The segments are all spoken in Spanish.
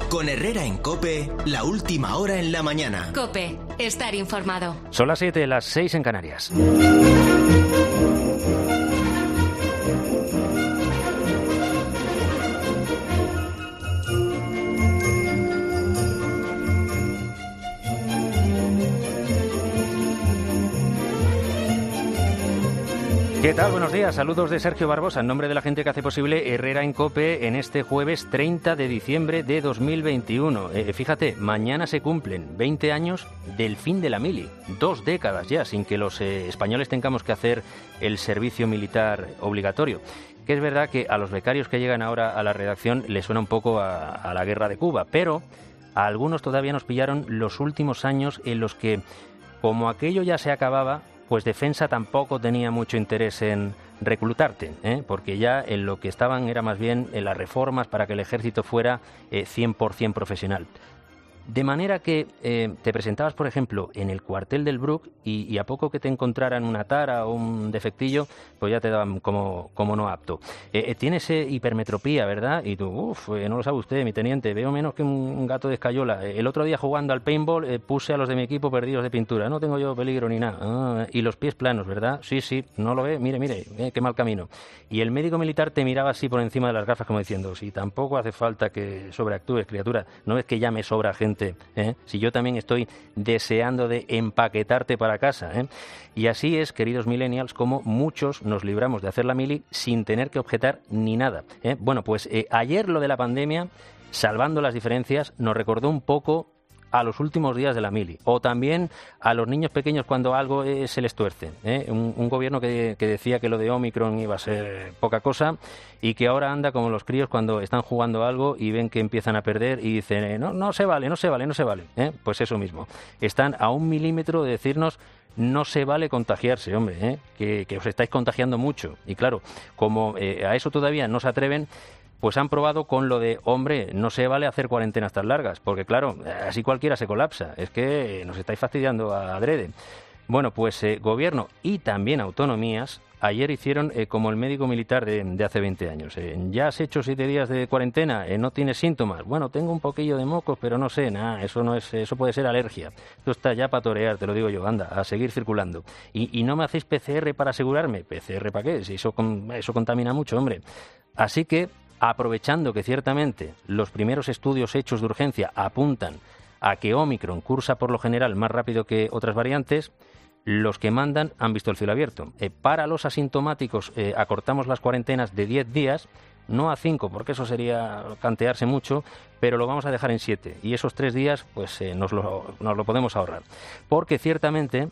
Con Herrera en COPE, la última hora en la mañana. COPE, estar informado. Son las 7, las 6 en Canarias. ¿Qué tal? Buenos días. Saludos de Sergio Barbosa, en nombre de la gente que hace posible Herrera en COPE en este jueves 30 de diciembre de 2021. Fíjate, mañana se cumplen 20 años del fin de la mili. 2 décadas ya sin que los españoles tengamos que hacer el servicio militar obligatorio. Que es verdad que a los becarios que llegan ahora a la redacción les suena un poco a la guerra de Cuba, pero a algunos todavía nos pillaron los últimos años en los que, como aquello ya se acababa, pues Defensa tampoco tenía mucho interés en reclutarte, porque ya en lo que estaban era más bien en las reformas para que el ejército fuera 100% profesional. De manera que te presentabas, por ejemplo, en el cuartel del Bruc y a poco que te encontraran una tara o un defectillo, pues ya te daban como no apto. Tienes hipermetropía, ¿verdad? Y tú, no lo sabe usted, mi teniente, veo menos que un gato de escayola. El otro día jugando al paintball puse a los de mi equipo perdidos de pintura. No tengo yo peligro ni nada. Y los pies planos, ¿verdad? Sí, no lo ve. Mire, qué mal camino. Y el médico militar te miraba así por encima de las gafas como diciendo, si tampoco hace falta que sobreactúes, criatura. No es que ya me sobra gente. Si yo también estoy deseando de empaquetarte para casa. Y así es, queridos millennials, como muchos nos libramos de hacer la mili sin tener que objetar ni nada. Bueno, pues ayer lo de la pandemia, salvando las diferencias, nos recordó un poco a los últimos días de la mili, o también a los niños pequeños cuando algo se les tuerce. Un gobierno que decía que lo de Omicron iba a ser poca cosa y que ahora anda como los críos cuando están jugando algo y ven que empiezan a perder y dicen, no se vale. Pues eso mismo. Están a 1 milímetro de decirnos, no se vale contagiarse, hombre, que os estáis contagiando mucho. Y claro, como a eso todavía no se atreven, pues han probado con lo de, hombre, no se vale hacer cuarentenas tan largas, porque claro, así cualquiera se colapsa. Es que nos estáis fastidiando adrede. Bueno, pues gobierno y también autonomías ayer hicieron como el médico militar de hace 20 años. Ya has hecho 7 días de cuarentena, no tienes síntomas. Bueno, tengo un poquillo de mocos, pero no sé, nada, eso puede ser alergia. Esto está ya para torear, te lo digo yo, anda, a seguir circulando. Y no me hacéis PCR para asegurarme. ¿PCR para qué? Si eso contamina mucho, hombre. Así que, aprovechando que ciertamente los primeros estudios hechos de urgencia apuntan a que Omicron cursa por lo general más rápido que otras variantes, los que mandan han visto el cielo abierto. Para los asintomáticos acortamos las cuarentenas de 10 días, no a 5, porque eso sería cantearse mucho, pero lo vamos a dejar en 7. Y esos 3 días pues nos lo podemos ahorrar. Porque ciertamente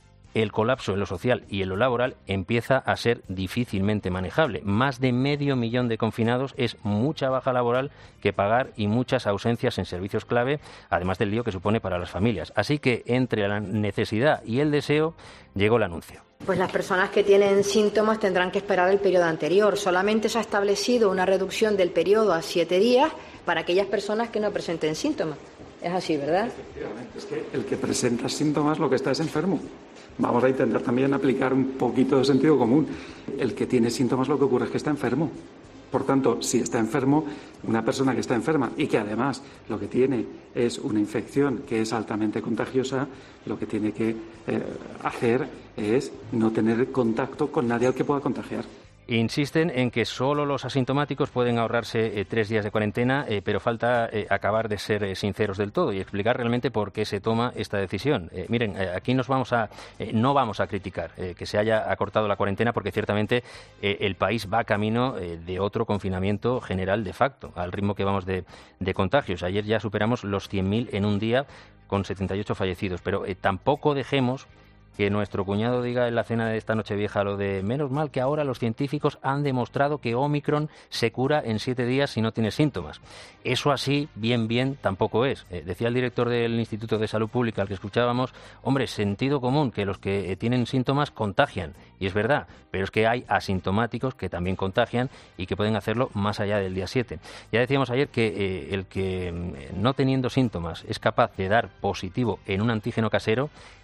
el colapso en lo social y en lo laboral empieza a ser difícilmente manejable. Más de 500.000 de confinados es mucha baja laboral que pagar y muchas ausencias en servicios clave, además del lío que supone para las familias. Así que entre la necesidad y el deseo llegó el anuncio. Pues las personas que tienen síntomas tendrán que esperar el periodo anterior. Solamente se ha establecido una reducción del periodo a 7 días para aquellas personas que no presenten síntomas. Es así, ¿verdad? Efectivamente, es que el que presenta síntomas lo que está es enfermo. Vamos a intentar también aplicar un poquito de sentido común. El que tiene síntomas lo que ocurre es que está enfermo. Por tanto, si está enfermo, una persona que está enferma y que además lo que tiene es una infección que es altamente contagiosa, lo que tiene que hacer es no tener contacto con nadie al que pueda contagiar. Insisten en que solo los asintomáticos pueden ahorrarse 3 días de cuarentena, pero falta acabar de ser sinceros del todo y explicar realmente por qué se toma esta decisión. Miren, aquí no vamos a criticar que se haya acortado la cuarentena, porque ciertamente el país va camino de otro confinamiento general de facto, al ritmo que vamos de contagios. Ayer ya superamos los 100.000 en un día con 78 fallecidos, pero tampoco dejemos que nuestro cuñado diga en la cena de esta Nochevieja lo de menos mal que ahora los científicos han demostrado que Omicron se cura en 7 días si no tiene síntomas. Eso así, bien, tampoco es. Decía el director del Instituto de Salud Pública al que escuchábamos, hombre, sentido común, que los que tienen síntomas contagian. Y es verdad, pero es que hay asintomáticos que también contagian y que pueden hacerlo más allá del día 7. Ya decíamos ayer que el que no teniendo síntomas es capaz de dar positivo en un antígeno casero,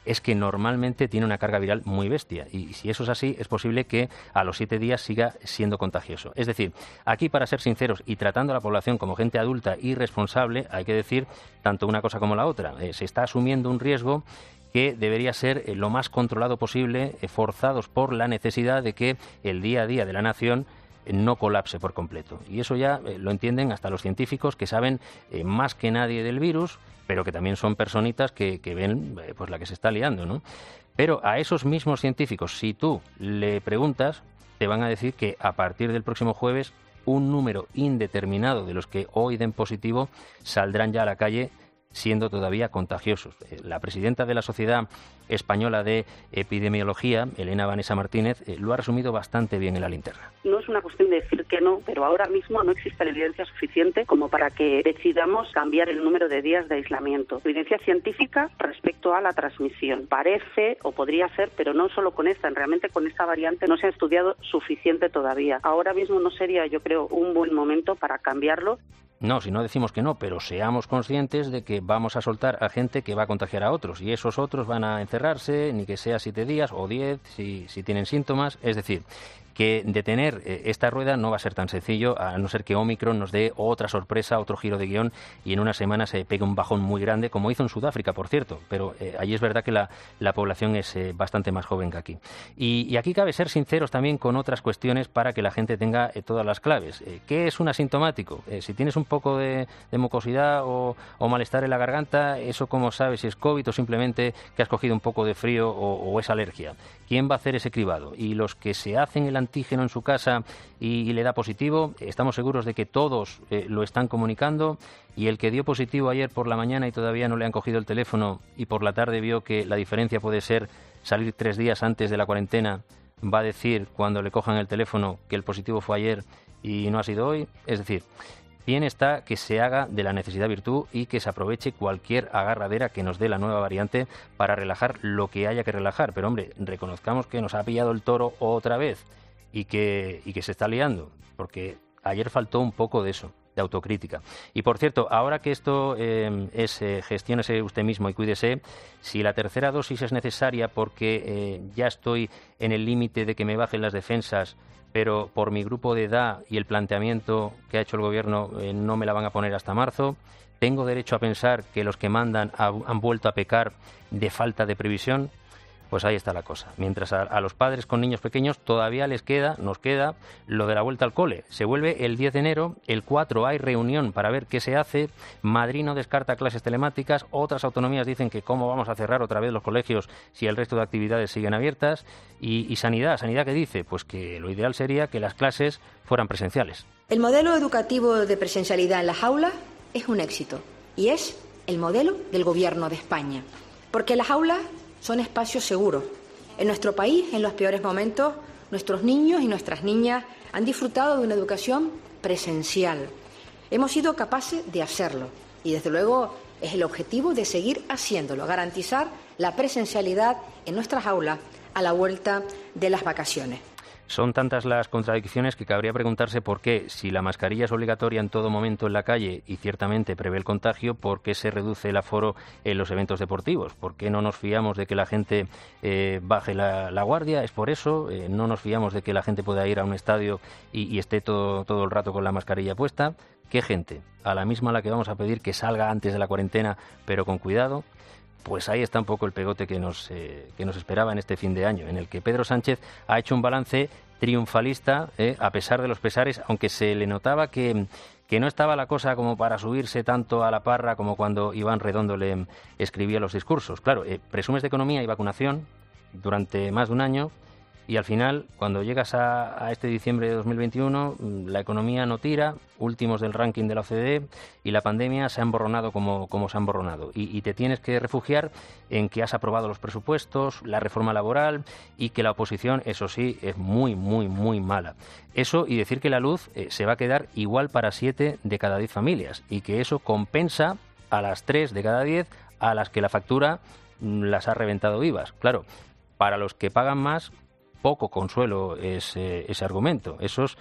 es que normalmente tiene una carga viral muy bestia. Y si eso es así, es posible que a los 7 días siga siendo contagioso. Es decir, aquí, para ser sinceros y tratando a la población como gente adulta y responsable, hay que decir tanto una cosa como la otra. Se está asumiendo un riesgo que debería ser lo más controlado posible, forzados por la necesidad de que el día a día de la nación no colapse por completo. Y eso ya lo entienden hasta los científicos, que saben más que nadie del virus, pero que también son personitas que ven pues la que se está liando, ¿no? Pero a esos mismos científicos, si tú le preguntas, te van a decir que a partir del próximo jueves un número indeterminado de los que hoy den positivo saldrán ya a la calle siendo todavía contagiosos. La presidenta de la Sociedad Española de Epidemiología, Elena Vanessa Martínez, lo ha resumido bastante bien en La Linterna. No es una cuestión de decir que no, pero ahora mismo no existe la evidencia suficiente como para que decidamos cambiar el número de días de aislamiento. Evidencia científica respecto a la transmisión. Parece, o podría ser, pero no solo con esta, realmente con esta variante no se ha estudiado suficiente todavía. Ahora mismo no sería, yo creo, un buen momento para cambiarlo. No, si no decimos que no, pero seamos conscientes de que vamos a soltar a gente que va a contagiar a otros y esos otros van a encerrarse, ni que sea 7 días o 10 si tienen síntomas. Es decir, que detener esta rueda no va a ser tan sencillo, a no ser que Omicron nos dé otra sorpresa, otro giro de guión y en una semana se pegue un bajón muy grande, como hizo en Sudáfrica, por cierto. Pero allí es verdad que la población es bastante más joven que aquí. Y aquí cabe ser sinceros también con otras cuestiones para que la gente tenga todas las claves. ¿Qué es un asintomático? Si tienes un poco de mucosidad o malestar en la garganta, ¿eso cómo sabes si es COVID o simplemente que has cogido un poco de frío o es alergia? ¿Quién va a hacer ese cribado? Y los que se hacen el antígeno en su casa y le da positivo, estamos seguros de que todos lo están comunicando, y el que dio positivo ayer por la mañana y todavía no le han cogido el teléfono y por la tarde vio que la diferencia puede ser salir 3 días antes de la cuarentena, va a decir cuando le cojan el teléfono que el positivo fue ayer y no ha sido hoy. Es decir, bien está que se haga de la necesidad virtud y que se aproveche cualquier agarradera que nos dé la nueva variante para relajar lo que haya que relajar. Pero, hombre, reconozcamos que nos ha pillado el toro otra vez y que se está liando, porque ayer faltó un poco de eso, de autocrítica. Y, por cierto, ahora que esto gestiónese usted mismo y cuídese, si la tercera dosis es necesaria porque ya estoy en el límite de que me bajen las defensas, pero por mi grupo de edad y el planteamiento que ha hecho el Gobierno no me la van a poner hasta marzo, ¿tengo derecho a pensar que los que mandan han vuelto a pecar de falta de previsión? Pues ahí está la cosa. Mientras a los padres con niños pequeños todavía nos queda lo de la vuelta al cole. Se vuelve el 10 de enero, el 4 hay reunión para ver qué se hace, Madrid no descarta clases telemáticas, otras autonomías dicen que cómo vamos a cerrar otra vez los colegios si el resto de actividades siguen abiertas, y Sanidad ¿qué dice? Pues que lo ideal sería que las clases fueran presenciales. El modelo educativo de presencialidad en las aulas es un éxito y es el modelo del Gobierno de España, porque las aulas son espacios seguros. En nuestro país, en los peores momentos, nuestros niños y nuestras niñas han disfrutado de una educación presencial. Hemos sido capaces de hacerlo y, desde luego, es el objetivo de seguir haciéndolo, garantizar la presencialidad en nuestras aulas a la vuelta de las vacaciones. Son tantas las contradicciones que cabría preguntarse por qué, si la mascarilla es obligatoria en todo momento en la calle y ciertamente prevé el contagio, ¿por qué se reduce el aforo en los eventos deportivos? ¿Por qué no nos fiamos de que la gente baje la guardia? ¿Es por eso? ¿No nos fiamos de que la gente pueda ir a un estadio y esté todo el rato con la mascarilla puesta? ¿Qué gente? ¿A la misma a la que vamos a pedir que salga antes de la cuarentena, pero con cuidado? Pues ahí está un poco el pegote que nos esperaba en este fin de año, en el que Pedro Sánchez ha hecho un balance triunfalista, a pesar de los pesares, aunque se le notaba que no estaba la cosa como para subirse tanto a la parra como cuando Iván Redondo le escribía los discursos. Claro, presumes de economía y vacunación durante más de un año, y al final, cuando llegas a este diciembre de 2021, la economía no tira, últimos del ranking de la OCDE, y la pandemia se ha emborronado como se ha emborronado. Y te tienes que refugiar en que has aprobado los presupuestos, la reforma laboral, y que la oposición, eso sí, es muy, muy, muy mala. Eso, y decir que la luz se va a quedar igual para 7 de cada 10 familias, y que eso compensa a las 3 de cada 10 a las que la factura las ha reventado vivas. Claro, para los que pagan más, poco consuelo ese argumento. Esos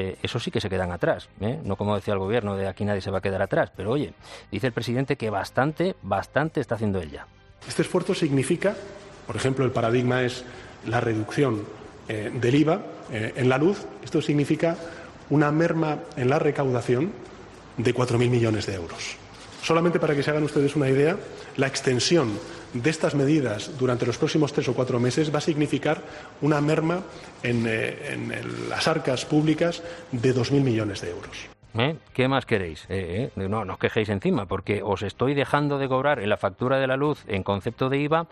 sí que se quedan atrás, ¿eh? No como decía el Gobierno, de aquí nadie se va a quedar atrás. Pero oye, dice el presidente que bastante está haciendo él ya. Este esfuerzo significa Por ejemplo, el paradigma es la reducción del IVA en la luz. Esto significa una merma en la recaudación de 4.000 millones de euros. Solamente para que se hagan ustedes una idea, la extensión de estas medidas durante los próximos 3 o 4 meses va a significar una merma en las arcas públicas de 2.000 millones de euros. ¿Qué más queréis? No os quejéis encima, porque os estoy dejando de cobrar en la factura de la luz, en concepto de IVA,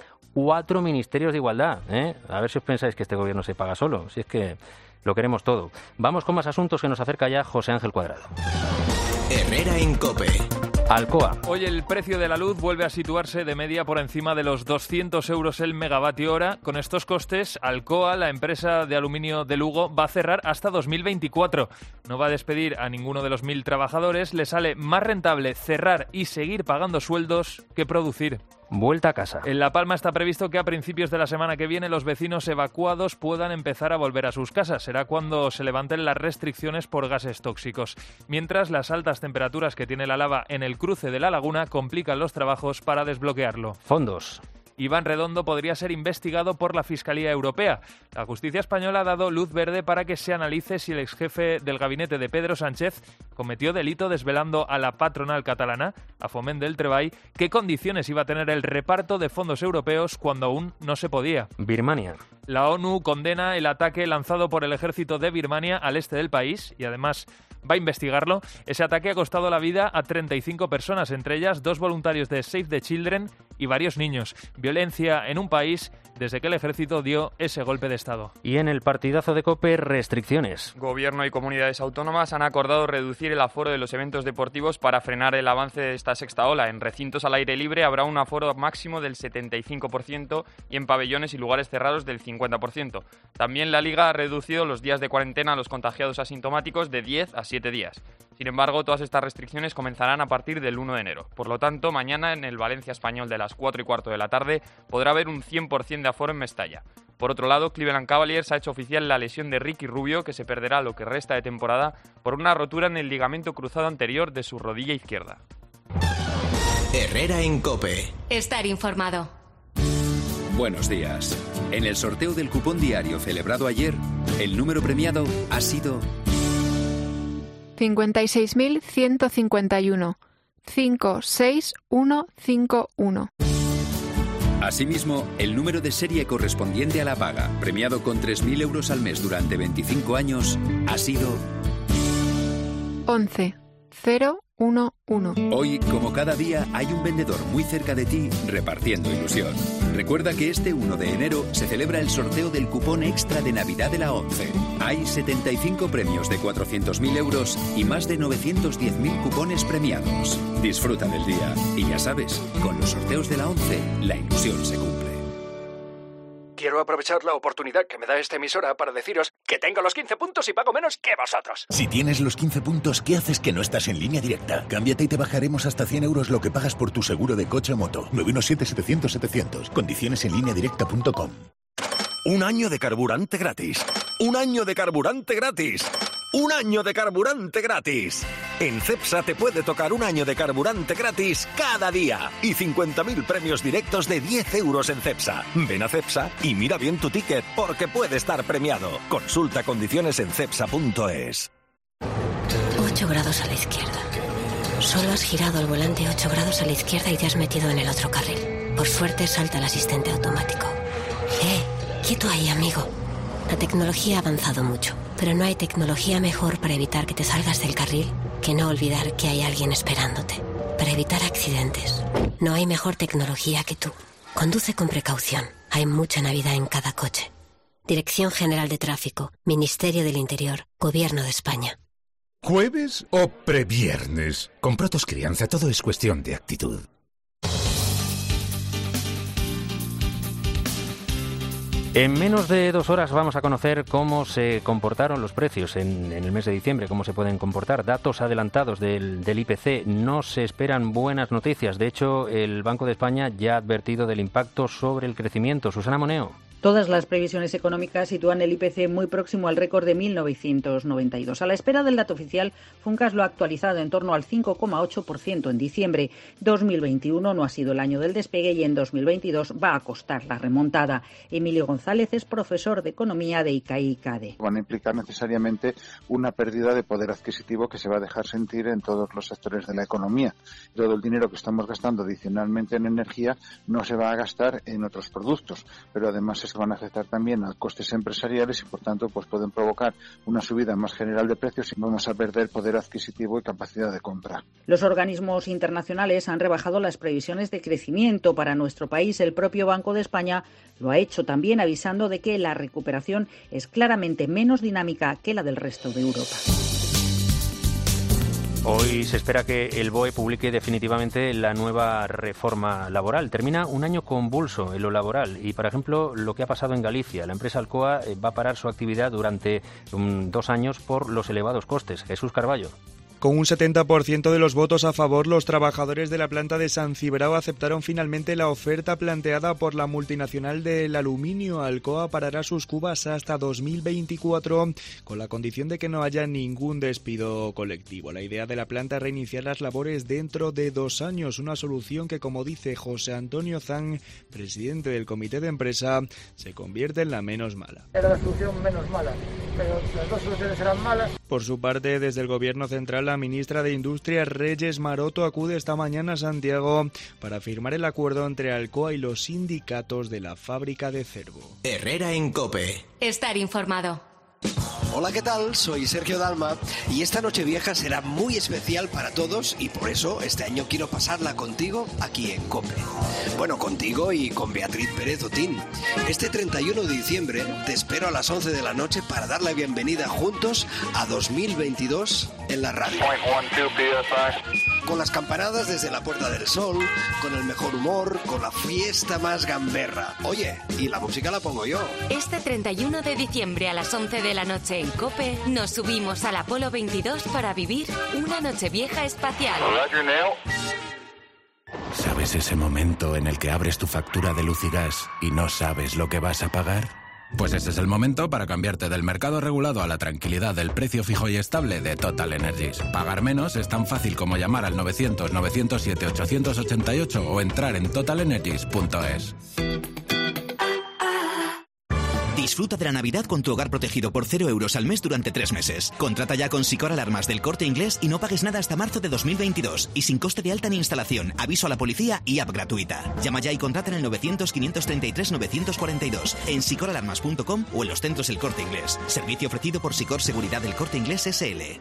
4 ministerios de igualdad. A ver si os pensáis que este gobierno se paga solo, si es que lo queremos todo. Vamos con más asuntos que nos acerca ya José Ángel Cuadrado. Herrera en COPE. Alcoa. Hoy el precio de la luz vuelve a situarse de media por encima de los 200 euros el megavatio hora. Con estos costes, Alcoa, la empresa de aluminio de Lugo, va a cerrar hasta 2024. No va a despedir a ninguno de los 1.000 trabajadores. Le sale más rentable cerrar y seguir pagando sueldos que producir. Vuelta a casa. En La Palma está previsto que a principios de la semana que viene los vecinos evacuados puedan empezar a volver a sus casas. Será cuando se levanten las restricciones por gases tóxicos. Mientras, las altas temperaturas que tiene la lava en el cruce de la laguna complican los trabajos para desbloquearlo. Fondos. Iván Redondo podría ser investigado por la Fiscalía Europea. La justicia española ha dado luz verde para que se analice si el exjefe del gabinete de Pedro Sánchez cometió delito desvelando a la patronal catalana, a Foment del Treball, qué condiciones iba a tener el reparto de fondos europeos cuando aún no se podía. Birmania. La ONU condena el ataque lanzado por el ejército de Birmania al este del país y además va a investigarlo. Ese ataque ha costado la vida a 35 personas, entre ellas 2 voluntarios de Save the Children y varios niños. Violencia en un país desde que el ejército dio ese golpe de Estado. Y en el partidazo de COPE, restricciones. Gobierno y comunidades autónomas han acordado reducir el aforo de los eventos deportivos para frenar el avance de esta sexta ola. En recintos al aire libre habrá un aforo máximo del 75% y en pabellones y lugares cerrados del 50%. También la Liga ha reducido los días de cuarentena a los contagiados asintomáticos de 10 a 7 días. Sin embargo, todas estas restricciones comenzarán a partir del 1 de enero. Por lo tanto, mañana en el Valencia Español de las 4:15 de la tarde podrá haber un 100% de aforo en Mestalla. Por otro lado, Cleveland Cavaliers ha hecho oficial la lesión de Ricky Rubio, que se perderá lo que resta de temporada por una rotura en el ligamento cruzado anterior de su rodilla izquierda. Herrera en COPE. Estar informado. Buenos días. En el sorteo del cupón diario celebrado ayer, el número premiado ha sido 56.151. 56151. Asimismo, el número de serie correspondiente a la paga, premiado con 3.000 euros al mes durante 25 años, ha sido 11011. Hoy, como cada día, hay un vendedor muy cerca de ti repartiendo ilusión. Recuerda que este 1 de enero se celebra el sorteo del cupón extra de Navidad de la ONCE. Hay 75 premios de 400.000 euros y más de 910.000 cupones premiados. Disfruta del día. Y ya sabes, con los sorteos de la ONCE, la ilusión se cumple. Quiero aprovechar la oportunidad que me da esta emisora para deciros que tengo los 15 puntos y pago menos que vosotros. Si tienes los 15 puntos, ¿qué haces que no estás en Línea Directa? Cámbiate y te bajaremos hasta 100 euros lo que pagas por tu seguro de coche o moto. 917-700-700. Condiciones en lineadirecta.com. Un año de carburante gratis. Un año de carburante gratis. ¡Un año de carburante gratis! En Cepsa te puede tocar un año de carburante gratis cada día y 50.000 premios directos de 10 euros en Cepsa. Ven a Cepsa y mira bien tu ticket porque puede estar premiado. Consulta condiciones en cepsa.es. 8 grados a la izquierda. Solo has girado el volante 8 grados a la izquierda y te has metido en el otro carril. Por suerte salta el asistente automático. Quieto ahí, amigo. La tecnología ha avanzado mucho, pero no hay tecnología mejor para evitar que te salgas del carril que no olvidar que hay alguien esperándote. Para evitar accidentes, no hay mejor tecnología que tú. Conduce con precaución. Hay mucha Navidad en cada coche. Dirección General de Tráfico, Ministerio del Interior, Gobierno de España. ¿Jueves o previernes? Con Protos Crianza todo es cuestión de actitud. En menos de 2 horas vamos a conocer cómo se comportaron los precios en el mes de diciembre, cómo se pueden comportar. Datos adelantados del IPC. No se esperan buenas noticias. De hecho, el Banco de España ya ha advertido del impacto sobre el crecimiento. Susana Moneo. Todas las previsiones económicas sitúan el IPC muy próximo al récord de 1992. A la espera del dato oficial, Funcas lo ha actualizado en torno al 5,8% en diciembre. 2021 no ha sido el año del despegue y en 2022 va a costar la remontada. Emilio González es profesor de Economía de ICAI-CADE. Van a implicar necesariamente una pérdida de poder adquisitivo que se va a dejar sentir en todos los sectores de la economía. Todo el dinero que estamos gastando adicionalmente en energía no se va a gastar en otros productos, pero además se van a afectar también a costes empresariales y por tanto pues pueden provocar una subida más general de precios y vamos a perder poder adquisitivo y capacidad de compra. Los organismos internacionales han rebajado las previsiones de crecimiento para nuestro país. El propio Banco de España lo ha hecho también, avisando de que la recuperación es claramente menos dinámica que la del resto de Europa. Hoy se espera que el BOE publique definitivamente la nueva reforma laboral. Termina un año convulso en lo laboral y, por ejemplo, lo que ha pasado en Galicia. La empresa Alcoa va a parar su actividad durante 2 años por los elevados costes. Jesús Carballo. Con un 70% de los votos a favor, los trabajadores de la planta de San Cibrao aceptaron finalmente la oferta planteada por la multinacional del aluminio. Alcoa parará sus cubas hasta 2024 con la condición de que no haya ningún despido colectivo. La idea de la planta es reiniciar las labores dentro de 2 años, una solución que, como dice José Antonio Zan, presidente del comité de empresa, se convierte en la menos mala. Era la solución menos mala, pero las 2 soluciones eran malas. Por su parte, desde el Gobierno central, la ministra de Industria, Reyes Maroto, acude esta mañana a Santiago para firmar el acuerdo entre Alcoa y los sindicatos de la fábrica de Cervo. Herrera en COPE. Estar informado. Hola, ¿qué tal? Soy Sergio Dalma y esta Nochevieja será muy especial para todos y por eso este año quiero pasarla contigo aquí en COPE. Bueno, contigo y con Beatriz Pérez Otín. Este 31 de diciembre te espero a las 11 de la noche para dar la bienvenida juntos a 2022 en la radio. Con las campanadas desde la Puerta del Sol, con el mejor humor, con la fiesta más gamberra. Oye, y la música la pongo yo. Este 31 de diciembre a las 11 de la noche en COPE nos subimos al Apolo 22 para vivir una Nochevieja espacial. ¿Sabes ese momento en el que abres tu factura de luz y gas y no sabes lo que vas a pagar? Pues ese es el momento para cambiarte del mercado regulado a la tranquilidad del precio fijo y estable de Total Energies. Pagar menos es tan fácil como llamar al 900-907-888 o entrar en totalenergies.es. Disfruta de la Navidad con tu hogar protegido por 0 euros al mes durante 3 meses. Contrata ya con Sicor Alarmas del Corte Inglés y no pagues nada hasta marzo de 2022. Y sin coste de alta ni instalación, aviso a la policía y app gratuita. Llama ya y contrata en el 900-533-942, en sicoralarmas.com o en los centros El Corte Inglés. Servicio ofrecido por Sicor Seguridad del Corte Inglés S.L.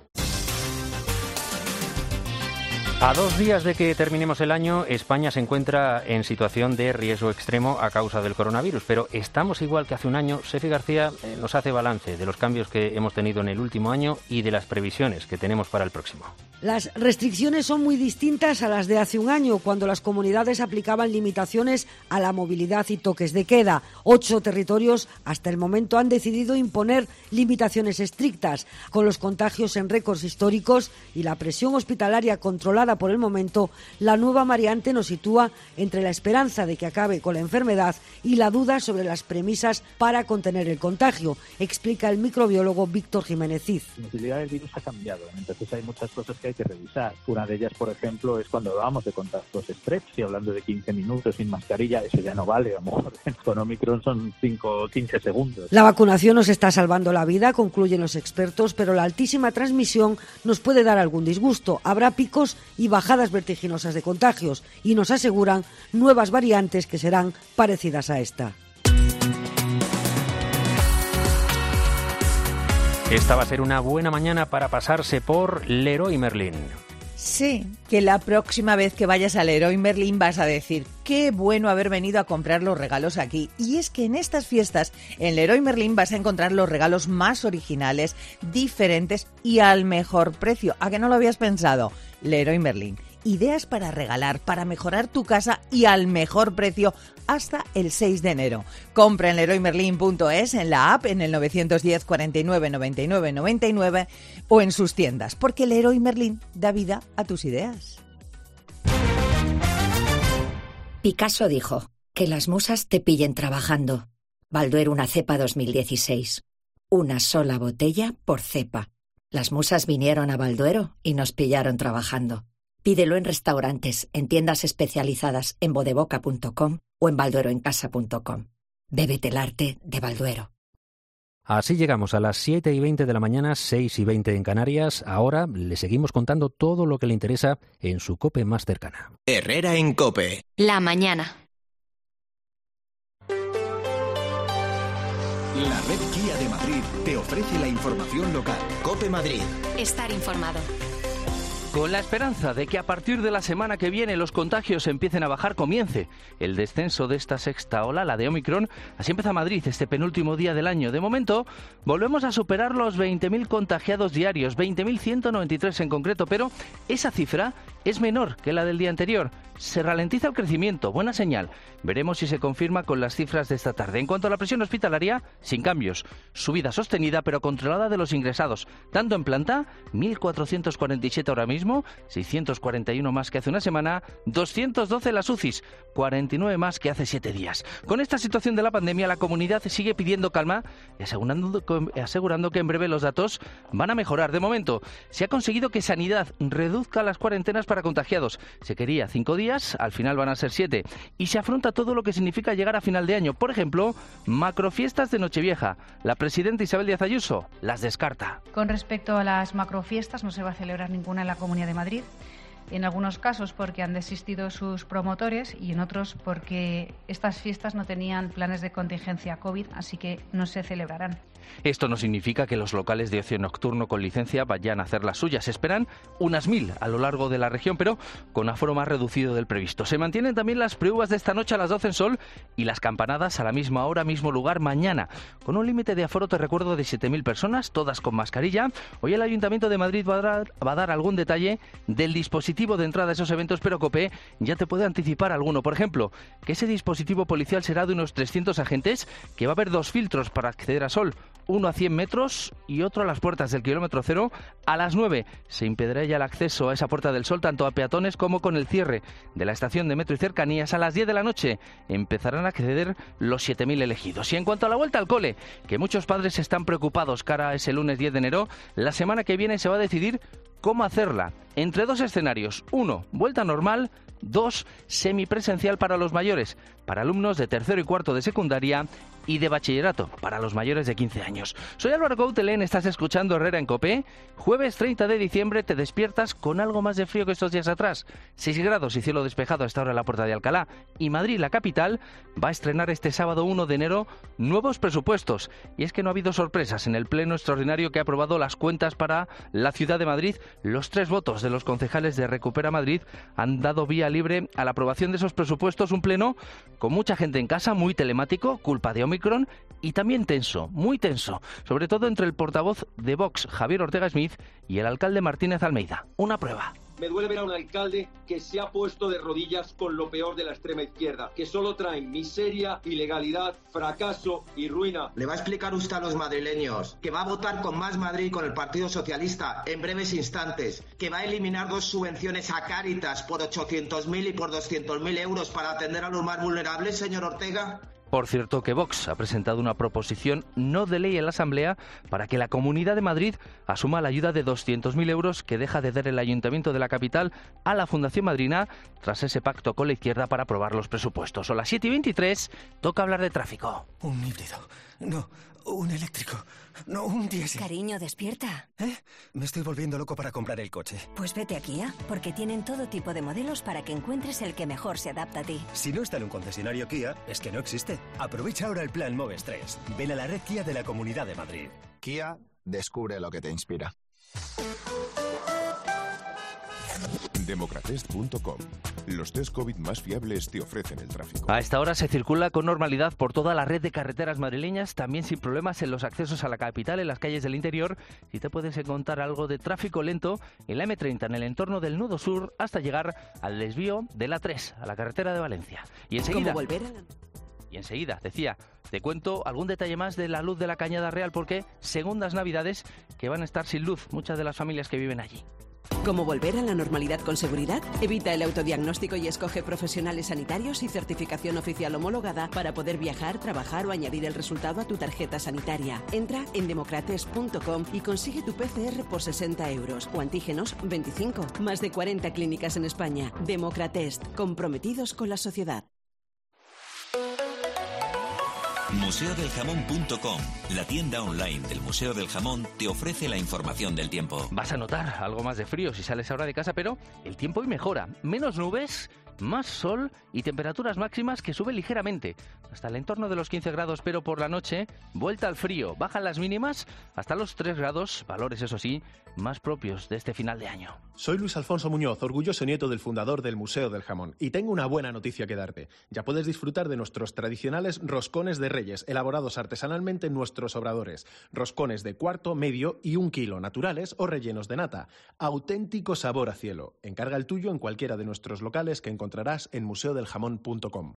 A 2 días de que terminemos el año, España se encuentra en situación de riesgo extremo a causa del coronavirus, pero estamos igual que hace un año. Sefi García nos hace balance de los cambios que hemos tenido en el último año y de las previsiones que tenemos para el próximo. Las restricciones son muy distintas a las de hace un año, cuando las comunidades aplicaban limitaciones a la movilidad y toques de queda. 8 territorios hasta el momento han decidido imponer limitaciones estrictas. Con los contagios en récords históricos y la presión hospitalaria controlada por el momento, la nueva variante nos sitúa entre la esperanza de que acabe con la enfermedad y la duda sobre las premisas para contener el contagio, explica el microbiólogo Víctor Jiménez Cid. La utilidad del virus ha cambiado, entonces hay muchas cosas que hay que revisar. Una de ellas, por ejemplo, es cuando hablamos de contactos estrechos y hablando de 15 minutos sin mascarilla, eso ya no vale, a lo mejor con Omicron son 5 o 15 segundos. La vacunación nos está salvando la vida, concluyen los expertos, pero la altísima transmisión nos puede dar algún disgusto. Habrá picos y bajadas vertiginosas de contagios y nos aseguran nuevas variantes que serán parecidas a esta. Esta va a ser una buena mañana para pasarse por Leroy Merlin. Sí, que la próxima vez que vayas a Leroy Merlin vas a decir qué bueno haber venido a comprar los regalos aquí. Y es que en estas fiestas en Leroy Merlin vas a encontrar los regalos más originales, diferentes y al mejor precio. ¿A que no lo habías pensado? Leroy Merlin. Ideas para regalar, para mejorar tu casa y al mejor precio hasta el 6 de enero. Compra en leroymerlin.es, en la app, en el 910 49 99 99 o en sus tiendas, porque Leroy Merlin da vida a tus ideas. Picasso dijo, que las musas te pillen trabajando. Balduero una cepa 2016. Una sola botella por cepa. Las musas vinieron a Balduero y nos pillaron trabajando. Pídelo en restaurantes, en tiendas especializadas, en bodeboca.com o en baldueroencasa.com. Bébete el arte de Balduero. Así llegamos a las 7:20 de la mañana, 6:20 en Canarias. Ahora le seguimos contando todo lo que le interesa en su COPE más cercana. Herrera en COPE. La mañana. La red Kia de Madrid te ofrece la información local. COPE Madrid. Estar informado. Con la esperanza de que a partir de la semana que viene los contagios empiecen a bajar, comience el descenso de esta sexta ola, la de Omicron. Así empieza Madrid este penúltimo día del año. De momento, volvemos a superar los 20.000 contagiados diarios, 20.193 en concreto, pero esa cifra es menor que la del día anterior. Se ralentiza el crecimiento, buena señal. Veremos si se confirma con las cifras de esta tarde. En cuanto a la presión hospitalaria, sin cambios. Subida sostenida pero controlada de los ingresados. Tanto en planta, 1.447 ahora mismo, 641 más que hace una semana, 212 las UCIs, 49 más que hace 7 días. Con esta situación de la pandemia, la comunidad sigue pidiendo calma y asegurando que en breve los datos van a mejorar. De momento, se ha conseguido que Sanidad reduzca las cuarentenas para contagiados. Se quería 5 días, al final van a ser 7. Y se afronta todo lo que significa llegar a final de año. Por ejemplo, macrofiestas de Nochevieja. La presidenta Isabel Díaz Ayuso las descarta. Con respecto a las macrofiestas, no se va a celebrar ninguna en la Comunidad de Madrid. En algunos casos porque han desistido sus promotores y en otros porque estas fiestas no tenían planes de contingencia COVID, así que no se celebrarán. Esto no significa que los locales de ocio nocturno con licencia vayan a hacer las suyas. Se esperan unas 1.000 a lo largo de la región, pero con aforo más reducido del previsto. Se mantienen también las preuvas de esta noche a las 12 en Sol y las campanadas a la misma hora, mismo lugar, mañana. Con un límite de aforo, te recuerdo, de 7.000 personas, todas con mascarilla. Hoy el Ayuntamiento de Madrid va a dar algún detalle del dispositivo de entrada a esos eventos, pero COPE ya te puede anticipar alguno. Por ejemplo, que ese dispositivo policial será de unos 300 agentes, que va a haber 2 filtros para acceder a Sol. Uno a 100 metros y otro a las puertas del kilómetro cero. A las 9 se impedirá ya el acceso a esa Puerta del Sol tanto a peatones como con el cierre de la estación de metro y cercanías. A las 10 de la noche empezarán a acceder los 7.000 elegidos. Y en cuanto a la vuelta al cole, que muchos padres están preocupados cara a ese lunes 10 de enero, la semana que viene se va a decidir cómo hacerla. Entre 2 escenarios. 1, vuelta normal. 2, semipresencial para los mayores, para alumnos de tercero y cuarto de secundaria y de bachillerato, para los mayores de 15 años. Soy Álvaro Coutelén, estás escuchando Herrera en COPE. Jueves 30 de diciembre te despiertas con algo más de frío que estos días atrás. 6 grados y cielo despejado a esta hora en la Puerta de Alcalá. Y Madrid, la capital, va a estrenar este sábado 1 de enero nuevos presupuestos. Y es que no ha habido sorpresas en el pleno extraordinario que ha aprobado las cuentas para la ciudad de Madrid. Los 3 votos de los concejales de Recupera Madrid han dado vía libre a la aprobación de esos presupuestos. Un pleno con mucha gente en casa, muy telemático, culpa de Omicron, y también tenso, muy tenso, sobre todo entre el portavoz de Vox, Javier Ortega Smith, y el alcalde Martínez Almeida. Una prueba. Me duele ver a un alcalde que se ha puesto de rodillas con lo peor de la extrema izquierda, que solo traen miseria, ilegalidad, fracaso y ruina. Le va a explicar usted a los madrileños que va a votar con Más Madrid, con el Partido Socialista, en breves instantes, que va a eliminar 2 subvenciones a Cáritas por 800.000 y por 200.000 euros para atender a los más vulnerables, señor Ortega. Por cierto que Vox ha presentado una proposición no de ley en la Asamblea para que la Comunidad de Madrid asuma la ayuda de 200.000 euros que deja de dar el Ayuntamiento de la capital a la Fundación Madrina tras ese pacto con la izquierda para aprobar los presupuestos. Son las 7:23, toca hablar de tráfico. Un híbrido, no, un eléctrico, no, un diésel. Cariño, despierta. Me estoy volviendo loco para comprar el coche. Pues vete a Kia, porque tienen todo tipo de modelos para que encuentres el que mejor se adapta a ti. Si no está en un concesionario Kia, es que no existe. Aprovecha ahora el plan Moves 3. Ven a la red Kia de la Comunidad de Madrid. Kia, descubre lo que te inspira. Democratest.com. Los test COVID más fiables te ofrecen el tráfico. A esta hora se circula con normalidad por toda la red de carreteras madrileñas, también sin problemas en los accesos a la capital, en las calles del interior. Si te puedes encontrar algo de tráfico lento en la M30, en el entorno del Nudo Sur, hasta llegar al desvío de la 3, a la carretera de Valencia. Y enseguida... ¿Cómo volver? Y enseguida, decía, te cuento algún detalle más de la luz de la Cañada Real, porque segundas Navidades que van a estar sin luz muchas de las familias que viven allí. ¿Cómo volver a la normalidad con seguridad? Evita el autodiagnóstico y escoge profesionales sanitarios y certificación oficial homologada para poder viajar, trabajar o añadir el resultado a tu tarjeta sanitaria. Entra en democratest.com y consigue tu PCR por 60 euros o antígenos 25. Más de 40 clínicas en España. Democratest, comprometidos con la sociedad. Museodeljamón.com, la tienda online del Museo del Jamón, te ofrece la información del tiempo. Vas a notar algo más de frío si sales ahora de casa, pero el tiempo hoy mejora. Menos nubes, más sol y temperaturas máximas que suben ligeramente, hasta el entorno de los 15 grados, pero por la noche, vuelta al frío. Bajan las mínimas hasta los 3 grados, valores, eso sí, más propios de este final de año. Soy Luis Alfonso Muñoz, orgulloso nieto del fundador del Museo del Jamón, y tengo una buena noticia que darte. Ya puedes disfrutar de nuestros tradicionales roscones de Reyes, elaborados artesanalmente en nuestros obradores. Roscones de cuarto, medio y 1 kilo, naturales o rellenos de nata. Auténtico sabor a cielo. Encarga el tuyo en cualquiera de nuestros locales que encontrarás en museodeljamón.com.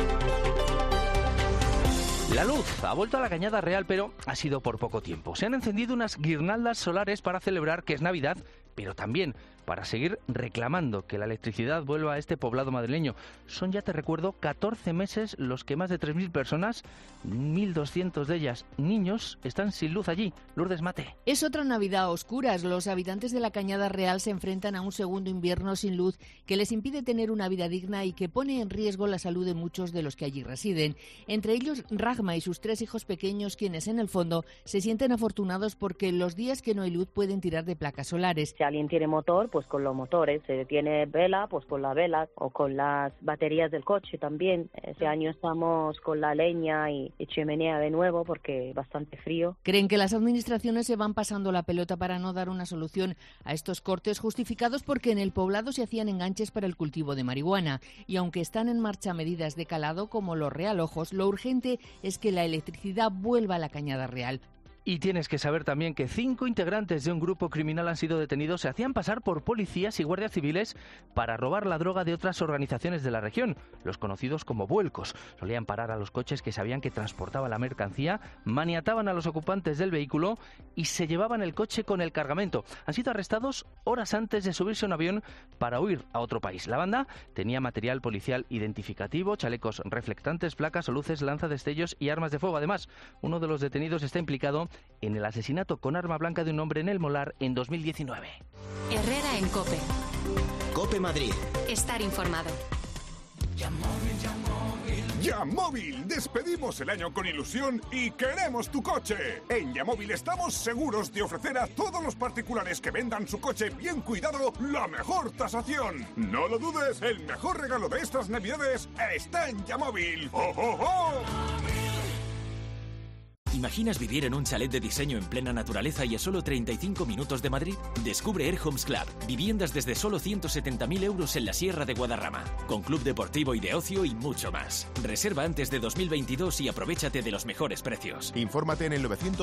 La luz ha vuelto a la Cañada Real, pero ha sido por poco tiempo. Se han encendido unas guirnaldas solares para celebrar que es Navidad, pero también para seguir reclamando que la electricidad vuelva a este poblado madrileño. Son, ya te recuerdo, 14 meses los que más de 3.000 personas, 1.200 de ellas niños, están sin luz allí. Lourdes Mate. Es otra Navidad a oscuras. Los habitantes de la Cañada Real se enfrentan a un segundo invierno sin luz que les impide tener una vida digna y que pone en riesgo la salud de muchos de los que allí residen. Entre ellos, Ragma y sus 3 hijos pequeños, quienes en el fondo se sienten afortunados porque los días que no hay luz pueden tirar de placas solares. Si alguien tiene motor, pues con los motores. Si tiene vela, pues con la vela o con las baterías del coche también. Este año estamos con la leña y chimenea de nuevo porque es bastante frío. Creen que las administraciones se van pasando la pelota para no dar una solución a estos cortes, justificados porque en el poblado se hacían enganches para el cultivo de marihuana. Y aunque están en marcha medidas de calado como los realojos, lo urgente es que la electricidad vuelva a la Cañada Real. Y tienes que saber también que 5 integrantes de un grupo criminal han sido detenidos. Se hacían pasar por policías y guardias civiles para robar la droga de otras organizaciones de la región, los conocidos como vuelcos. Solían parar a los coches que sabían que transportaba la mercancía, maniataban a los ocupantes del vehículo y se llevaban el coche con el cargamento. Han sido arrestados horas antes de subirse a un avión para huir a otro país. La banda tenía material policial identificativo, chalecos reflectantes, placas o luces, lanzadestellos y armas de fuego. Además, uno de los detenidos está implicado en el asesinato con arma blanca de un hombre en El Molar en 2019. Herrera en COPE. COPE Madrid. Estar informado. Yamóvil, despedimos el año con ilusión y queremos tu coche. En Yamóvil estamos seguros de ofrecer a todos los particulares que vendan su coche bien cuidado la mejor tasación. No lo dudes, el mejor regalo de estas navidades está en Yamóvil. ¡Oh, oh, oh! ¿Imaginas vivir en un chalet de diseño en plena naturaleza y a solo 35 minutos de Madrid? Descubre Air Homes Club, viviendas desde solo 170.000 euros en la Sierra de Guadarrama, con club deportivo y de ocio y mucho más. Reserva antes de 2022 y aprovéchate de los mejores precios. Infórmate en el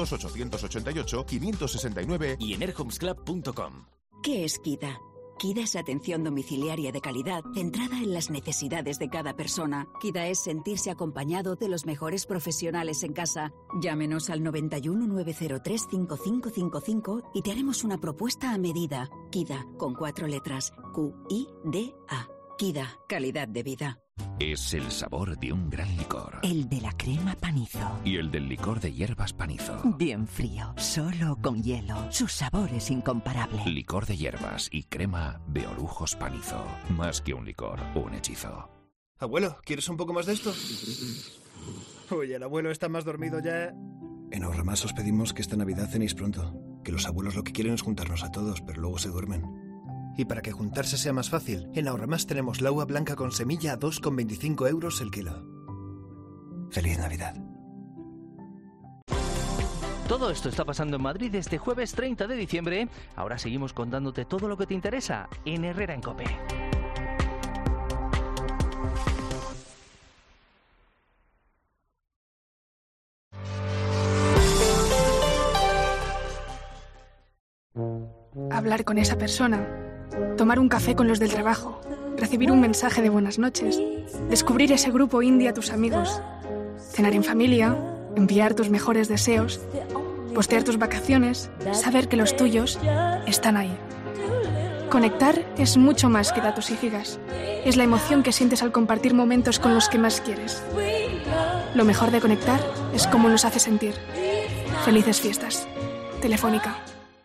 900-888-569 y en airhomesclub.com. ¿Qué es KIDA? KIDA es atención domiciliaria de calidad, centrada en las necesidades de cada persona. KIDA es sentirse acompañado de los mejores profesionales en casa. Llámenos al 91 903 5555 y te haremos una propuesta a medida. KIDA, con 4 letras, Q-I-D-A. KIDA, calidad de vida. Es el sabor de un gran licor. El de la crema Panizo. Y el del licor de hierbas Panizo. Bien frío, solo con hielo. Su sabor es incomparable. Licor de hierbas y crema de Orujos Panizo. Más que un licor, un hechizo. Abuelo, ¿quieres un poco más de esto? Oye, el abuelo está más dormido ya. En Ahorramás os pedimos que esta Navidad cenéis pronto. Que los abuelos lo que quieren es juntarnos a todos, pero luego se duermen. Y para que juntarse sea más fácil, en Ahorramás tenemos la uva blanca con semilla a 2,25 euros el kilo. ¡Feliz Navidad! Todo esto está pasando en Madrid este jueves 30 de diciembre. Ahora seguimos contándote todo lo que te interesa en Herrera en COPE. Hablar con esa persona. Tomar un café con los del trabajo, recibir un mensaje de buenas noches, descubrir ese grupo indie a tus amigos, cenar en familia, enviar tus mejores deseos, postear tus vacaciones, saber que los tuyos están ahí. Conectar es mucho más que datos y gigas. Es la emoción que sientes al compartir momentos con los que más quieres. Lo mejor de conectar es cómo nos hace sentir. Felices fiestas. Telefónica.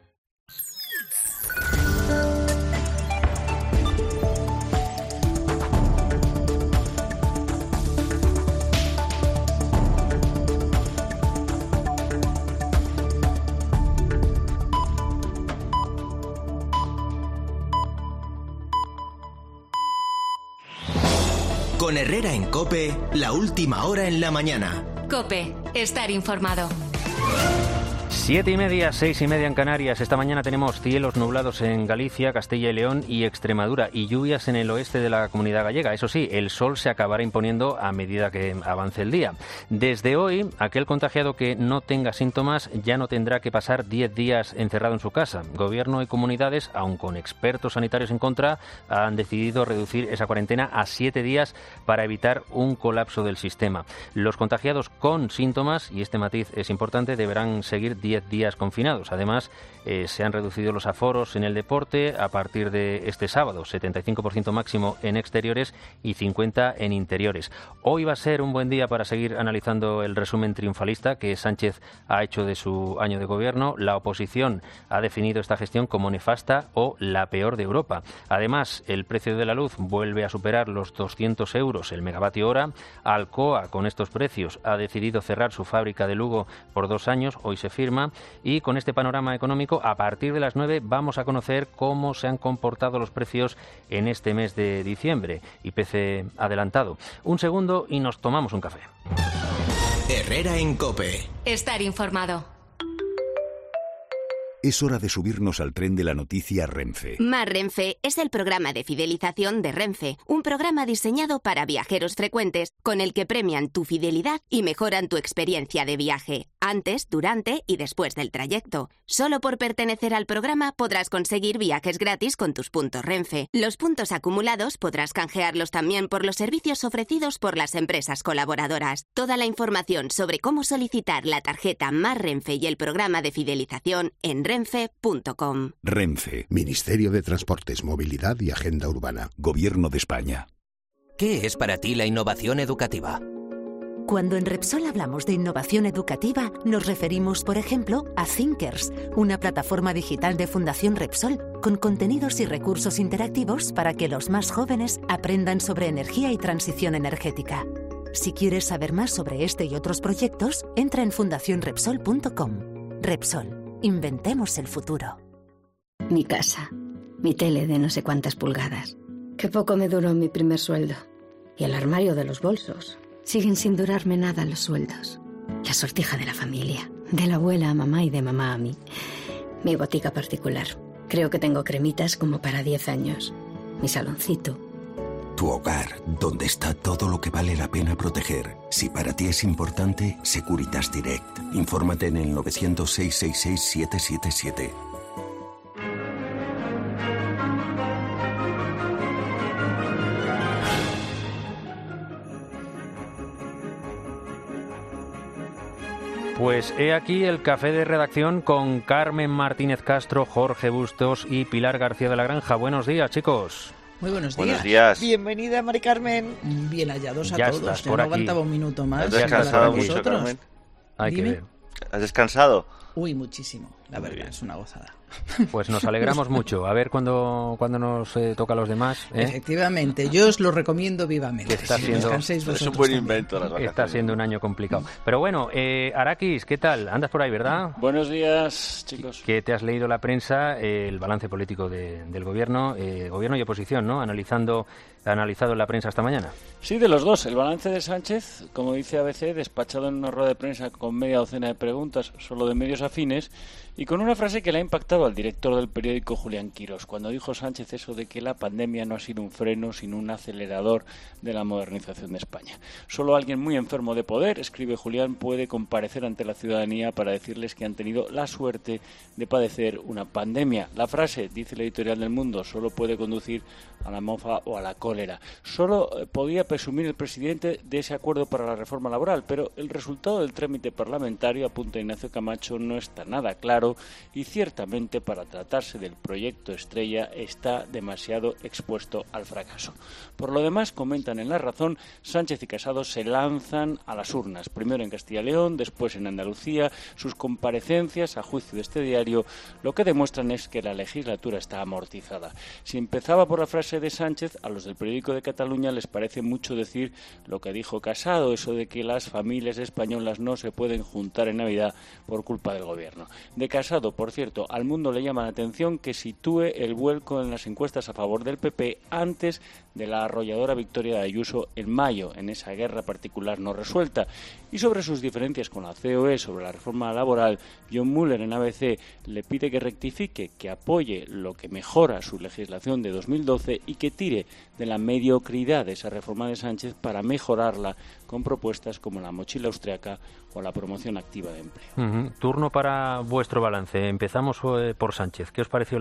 Con Herrera en COPE, la última hora en la mañana. COPE, estar informado. 7:30, 6:30 en Canarias. Esta mañana tenemos cielos nublados en Galicia, Castilla y León y Extremadura y lluvias en el oeste de la Comunidad Gallega. Eso sí, el sol se acabará imponiendo a medida que avance el día. Desde hoy, aquel contagiado que no tenga síntomas ya no tendrá que pasar 10 días encerrado en su casa. Gobierno y comunidades, aun con expertos sanitarios en contra, han decidido reducir esa cuarentena a 7 días para evitar un colapso del sistema. Los contagiados con síntomas, y este matiz es importante, deberán seguir 10 días confinados. Además, se han reducido los aforos en el deporte a partir de este sábado, 75% máximo en exteriores y 50% en interiores. Hoy va a ser un buen día para seguir analizando el resumen triunfalista que Sánchez ha hecho de su año de gobierno. La oposición ha definido esta gestión como nefasta o la peor de Europa. Además, el precio de la luz vuelve a superar los 200 euros el megavatio hora. Alcoa, con estos precios, ha decidido cerrar su fábrica de Lugo por 2 años. Hoy se firma. Y con este panorama económico, a partir de las 9 vamos a conocer cómo se han comportado los precios en este mes de diciembre. IPC adelantado. Un segundo y nos tomamos un café. Herrera en COPE. Estar informado. Es hora de subirnos al tren de la noticia Renfe. Más Renfe es el programa de fidelización de Renfe, un programa diseñado para viajeros frecuentes con el que premian tu fidelidad y mejoran tu experiencia de viaje, antes, durante y después del trayecto. Solo por pertenecer al programa podrás conseguir viajes gratis con tus puntos Renfe. Los puntos acumulados podrás canjearlos también por los servicios ofrecidos por las empresas colaboradoras. Toda la información sobre cómo solicitar la tarjeta Más Renfe y el programa de fidelización en renfe.com. Renfe, Ministerio de Transportes, Movilidad y Agenda Urbana, Gobierno de España. ¿Qué es para ti la innovación educativa? Cuando en Repsol hablamos de innovación educativa, nos referimos, por ejemplo, a Thinkers, una plataforma digital de Fundación Repsol con contenidos y recursos interactivos para que los más jóvenes aprendan sobre energía y transición energética. Si quieres saber más sobre este y otros proyectos, entra en fundacionrepsol.com. Repsol. Inventemos el futuro. Mi casa, mi tele de no sé cuántas pulgadas. Qué poco me duró mi primer sueldo. Y el armario de los bolsos. Siguen sin durarme nada los sueldos. La sortija de la familia, de la abuela a mamá y de mamá a mí. Mi botica particular. Creo que tengo cremitas como para 10 años. Mi saloncito. Tu hogar, donde está todo lo que vale la pena proteger. Si para ti es importante, Securitas Direct. Infórmate en el 900-666-777. Pues he aquí el café de redacción con Carmen Martínez Castro, Jorge Bustos y Pilar García de la Granja. Buenos días, chicos. Muy buenos días. Buenos días. Bienvenida, Mari Carmen. Bien hallados a ya todos. Estás Yo por no aquí. aguantaba un minuto más. ¿Has descansado mucho, Carmen? Hay que ver. ¿Has descansado? Uy, muchísimo. La verdad, es una gozada. Pues nos alegramos mucho. A ver cuándo nos toca a los demás. Efectivamente, yo os lo recomiendo vivamente. Está siendo, es un buen invento las vacaciones. Está siendo un año complicado. Pero bueno, Arakis, ¿qué tal? Andas por ahí, ¿verdad? Buenos días, chicos. Que te has leído la prensa, el balance político del gobierno, gobierno y oposición, ¿no? Analizado en la prensa esta mañana. Sí, de los dos. El balance de Sánchez, como dice ABC, despachado en una rueda de prensa con media docena de preguntas, solo de medios afines, y con una frase que le ha impactado al director del periódico, Julián Quirós, cuando dijo Sánchez eso de que la pandemia no ha sido un freno, sino un acelerador de la modernización de España. Solo alguien muy enfermo de poder, escribe Julián, puede comparecer ante la ciudadanía para decirles que han tenido la suerte de padecer una pandemia. La frase, dice el editorial del Mundo, solo puede conducir a la mofa o a la cólera. Solo podía presumir el presidente de ese acuerdo para la reforma laboral, pero el resultado del trámite parlamentario, apunta Ignacio Camacho, no está nada claro y ciertamente precisamente para tratarse del proyecto estrella, está demasiado expuesto al fracaso. Por lo demás, comentan en La Razón, Sánchez y Casado se lanzan a las urnas, primero en Castilla y León, después en Andalucía. Sus comparecencias, a juicio de este diario, lo que demuestran es que la legislatura está amortizada. Si empezaba por la frase de Sánchez, a los del Periódico de Cataluña les parece mucho decir lo que dijo Casado, eso de que las familias españolas no se pueden juntar en Navidad por culpa del gobierno. De Casado, por cierto, al Mundo le llama la atención que sitúe el vuelco en las encuestas a favor del PP antes de la arrolladora victoria de Ayuso en mayo, en esa guerra particular no resuelta. Y sobre sus diferencias con la COE sobre la reforma laboral, John Muller en ABC le pide que rectifique, que apoye lo que mejora su legislación de 2012 y que tire de la mediocridad de esa reforma de Sánchez para mejorarla con propuestas como la mochila austriaca o la promoción activa de empleo. Turno para vuestro balance. Empezamos por Sánchez. ¿Qué os pareció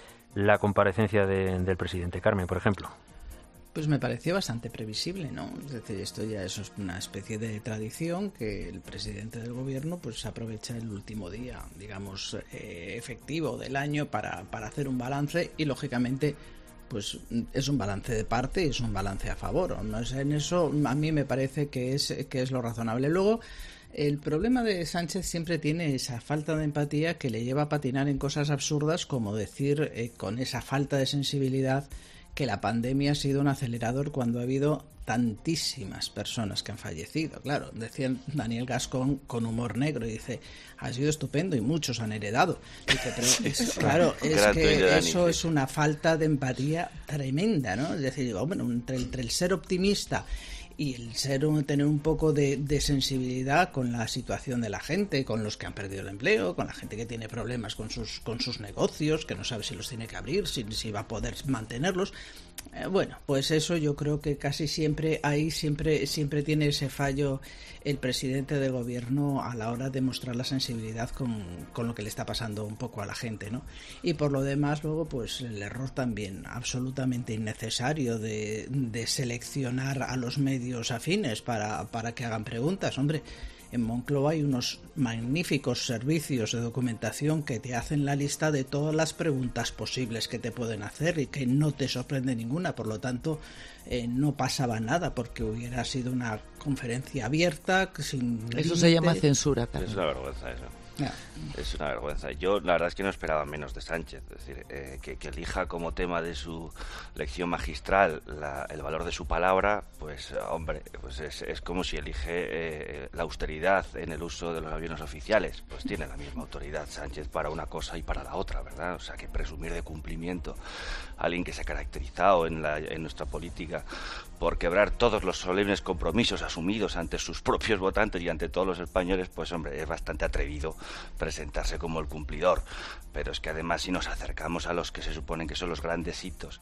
la comparecencia del presidente? Carmen, por ejemplo. Pues me pareció bastante previsible, ¿no? Es decir, esto ya es una especie de tradición que el presidente del gobierno pues aprovecha el último día, digamos, efectivo del año para hacer un balance y, lógicamente, pues es un balance de parte y es un balance a favor. ¿No? En eso a mí me parece que es lo razonable. Luego, el problema de Sánchez siempre tiene esa falta de empatía que le lleva a patinar en cosas absurdas, como decir con esa falta de sensibilidad que la pandemia ha sido un acelerador cuando ha habido tantísimas personas que han fallecido. Claro, decía Daniel Gascón con humor negro y dice, ha sido estupendo y muchos han heredado. Dice, pero claro, es que eso es una falta de empatía tremenda, ¿no? Es decir, digo, bueno, entre el ser optimista y el tener un poco de sensibilidad con la situación de la gente, con los que han perdido el empleo, con la gente que tiene problemas con sus negocios, que no sabe si los tiene que abrir, si va a poder mantenerlos. Bueno, pues eso yo creo que casi siempre tiene ese fallo el presidente del gobierno a la hora de mostrar la sensibilidad con lo que le está pasando un poco a la gente, ¿no? Y por lo demás, luego, pues el error también absolutamente innecesario de seleccionar a los medios afines para que hagan preguntas. Hombre, en Moncloa hay unos magníficos servicios de documentación que te hacen la lista de todas las preguntas posibles que te pueden hacer y que no te sorprende ninguna. Por lo tanto, no pasaba nada porque hubiera sido una conferencia abierta sin Eso límite. se llama censura, Carlos. Es una vergüenza eso. Ya. Es una vergüenza. Yo la verdad es que no esperaba menos de Sánchez. Es decir, que elija como tema de su lección magistral el valor de su palabra, pues hombre, pues es como si elige la austeridad en el uso de los aviones oficiales. Pues tiene la misma autoridad Sánchez para una cosa y para la otra, ¿verdad? O sea, que presumir de cumplimiento a alguien que se ha caracterizado en nuestra política por quebrar todos los solemnes compromisos asumidos ante sus propios votantes y ante todos los españoles, pues hombre, es bastante atrevido presentarse como el cumplidor. Pero es que además, si nos acercamos a los que se suponen que son los grandes hitos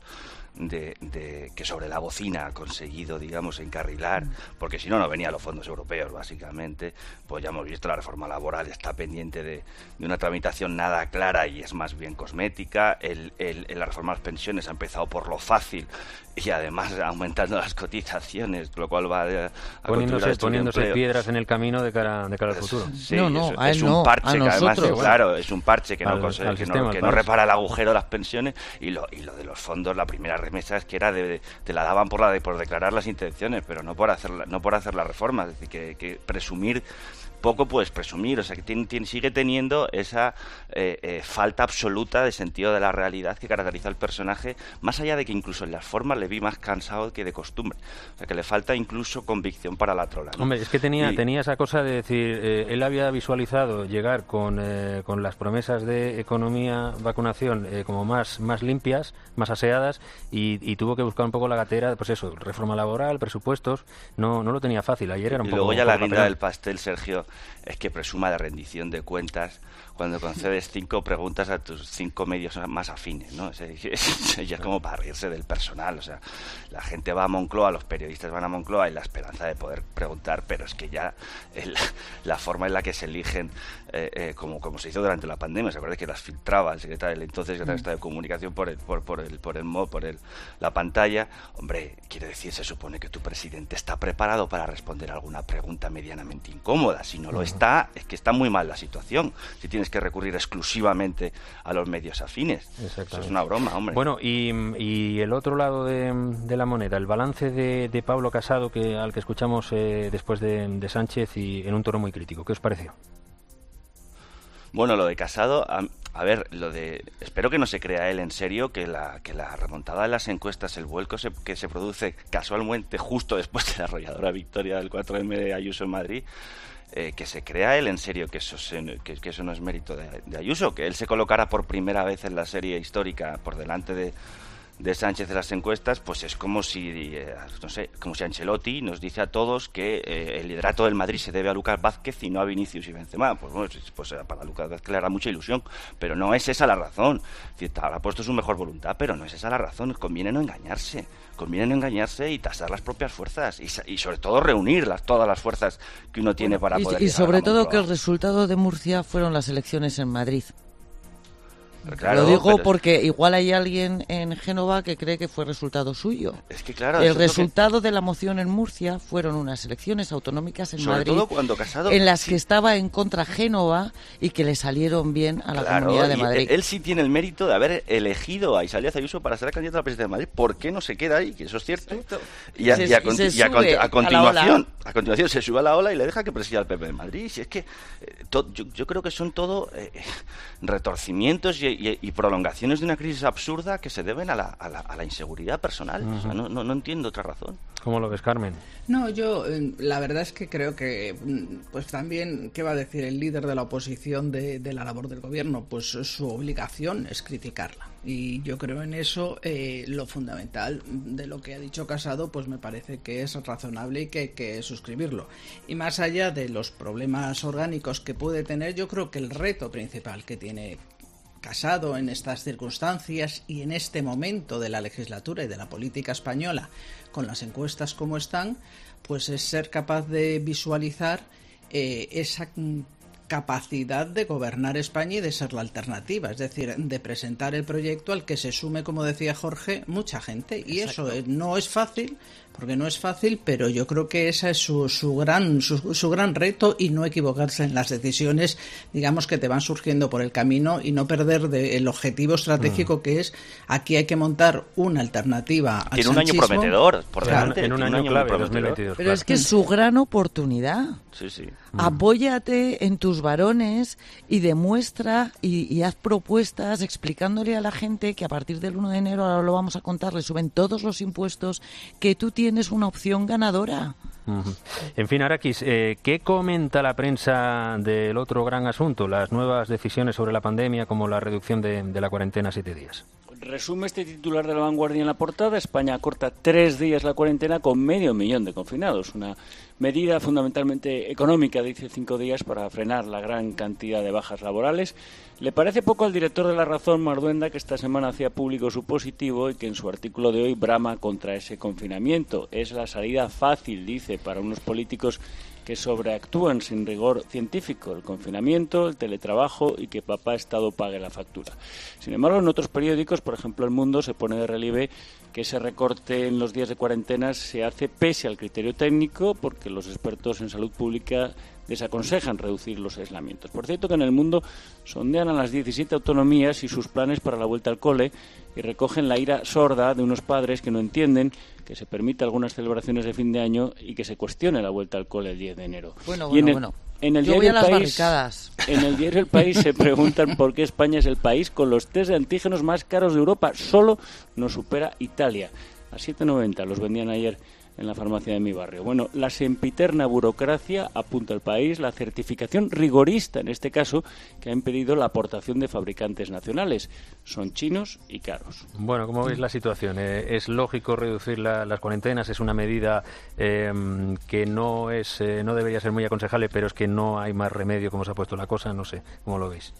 que sobre la bocina ha conseguido, digamos, encarrilar, porque si no venían los fondos europeos, básicamente, pues ya hemos visto la reforma laboral está pendiente de una tramitación nada clara y es más bien cosmética. La reforma de las pensiones ha empezado por lo fácil y además aumentando las cotizaciones, lo cual va a poniéndose piedras en el camino de cara al futuro. Sí, es un parche que además, claro, es un parche que no repara el agujero de las pensiones y lo de los fondos, la primera remesa es que era te la daban por declarar las intenciones, pero no por hacer la reforma. Es decir, que presumir poco puedes presumir, o sea que sigue teniendo esa falta absoluta de sentido de la realidad que caracteriza al personaje, más allá de que incluso en las formas le vi más cansado que de costumbre, o sea que le falta incluso convicción para la trola, ¿no? Hombre, es que tenía esa cosa de decir, él había visualizado llegar con las promesas de economía, vacunación como más limpias, más aseadas y tuvo que buscar un poco la gatera, pues eso, reforma laboral, presupuestos, no lo tenía fácil, ayer era un poco... Y luego ya la guinda del pastel, Sergio, es que presuma de rendición de cuentas cuando concedes 5 preguntas a tus 5 medios más afines, ¿no? Ya es como para reírse del personal, o sea, la gente va a Moncloa, los periodistas van a Moncloa en la esperanza de poder preguntar, pero es que ya la forma en la que se eligen, como se hizo durante la pandemia, ¿se acuerda que las filtraba el entonces secretario de Comunicación por la pantalla? Hombre, quiere decir, se supone que tu presidente está preparado para responder alguna pregunta medianamente incómoda. Si no lo está, es que está muy mal la situación. Si tienes tienes que recurrir exclusivamente a los medios afines. Eso es una broma, hombre. Bueno, y el otro lado de la moneda, el balance de Pablo Casado, al que escuchamos después de Sánchez y en un tono muy crítico. ¿Qué os pareció? Bueno, lo de Casado, a ver, espero que no se crea él en serio que la remontada de las encuestas, el vuelco que se produce casualmente justo después de la arrolladora victoria del 4M de Ayuso en Madrid, que se crea él en serio que eso no es mérito de Ayuso, que él se colocara por primera vez en la serie histórica por delante de Sánchez de las encuestas, pues es como si, no sé, como si Ancelotti nos dice a todos que el liderato del Madrid se debe a Lucas Vázquez y no a Vinicius y Benzema. Pues bueno, pues para Lucas Vázquez le hará mucha ilusión, pero no es esa la razón. Es decir, habrá puesto su mejor voluntad, pero no es esa la razón. Conviene no engañarse y tasar las propias fuerzas y sobre todo reunir todas las fuerzas que uno tiene para poder y sobre todo que el resultado de Murcia fueron las elecciones en Madrid. Claro, lo digo porque igual hay alguien en Génova que cree que fue resultado suyo. Es que claro, el resultado de la moción en Murcia fueron unas elecciones autonómicas en sobre Madrid, todo cuando Casado, en las que estaba en contra Génova y que le salieron bien a la Comunidad de Madrid. Él sí tiene el mérito de haber elegido a Isabel Ayuso para ser candidato a la presidencia de Madrid. ¿Por qué no se queda ahí? Que eso es cierto. Y a continuación se sube a la ola y le deja que presida al PP de Madrid. Si es que yo creo que son todo retorcimientos y prolongaciones de una crisis absurda que se deben a la inseguridad personal. O sea, no entiendo otra razón. ¿Cómo lo ves, Carmen? No, yo la verdad es que creo que pues también, ¿qué va a decir el líder de la oposición de la labor del gobierno? Pues su obligación es criticarla. Y yo creo en eso lo fundamental de lo que ha dicho Casado, pues me parece que es razonable y que hay que suscribirlo. Y más allá de los problemas orgánicos que puede tener, yo creo que el reto principal que tiene Casado en estas circunstancias y en este momento de la legislatura y de la política española, con las encuestas como están, pues es ser capaz de visualizar esa capacidad de gobernar España y de ser la alternativa, es decir, de presentar el proyecto al que se sume, como decía Jorge, mucha gente. Y exacto, eso no es fácil, porque no es fácil, pero yo creo que ese es su gran reto, y no equivocarse en las decisiones, digamos, que te van surgiendo por el camino, y no perder el objetivo estratégico que es: aquí hay que montar una alternativa al sanchismo. Tiene un año prometedor por delante. Claro, en un año clave, 2022. Pero es que es su gran oportunidad. Sí. Apóyate en tus varones y demuestra y haz propuestas explicándole a la gente que a partir del 1 de enero, ahora lo vamos a contar, le suben todos los impuestos, que tú tienes una opción ganadora. En fin, Araquis, ¿qué comenta la prensa del otro gran asunto, las nuevas decisiones sobre la pandemia, como la reducción de la cuarentena a 7 días? Resume este titular de La Vanguardia en la portada: España acorta 3 días la cuarentena con 500.000 de confinados. Una medida fundamentalmente económica, dice, 5 días para frenar la gran cantidad de bajas laborales. Le parece poco al director de La Razón, Marduenda, que esta semana hacía público su positivo y que en su artículo de hoy brama contra ese confinamiento. Es la salida fácil, dice, para unos políticos que sobreactúan sin rigor científico: el confinamiento, el teletrabajo y que papá Estado pague la factura. Sin embargo, en otros periódicos, por ejemplo El Mundo, se pone de relieve que ese recorte en los días de cuarentena se hace pese al criterio técnico, porque los expertos en salud pública desaconsejan reducir los aislamientos. Por cierto, que en El Mundo sondean a las 17 autonomías y sus planes para la vuelta al cole, y recogen la ira sorda de unos padres que no entienden que se permita algunas celebraciones de fin de año y que se cuestione la vuelta al cole el 10 de enero. En el Yo voy a las barricadas. En el diario El País se preguntan por qué España es el país con los test de antígenos más caros de Europa. Solo nos supera Italia. A 7,90 los vendían ayer en la farmacia de mi barrio. Bueno, la sempiterna burocracia, apunta El País, la certificación rigorista, en este caso, que ha impedido la aportación de fabricantes nacionales. Son chinos y caros. Bueno, ¿cómo veis la situación? ¿Es lógico reducir las cuarentenas? ¿Es una medida que no debería ser muy aconsejable, pero es que no hay más remedio como se ha puesto la cosa? No sé, ¿cómo lo veis?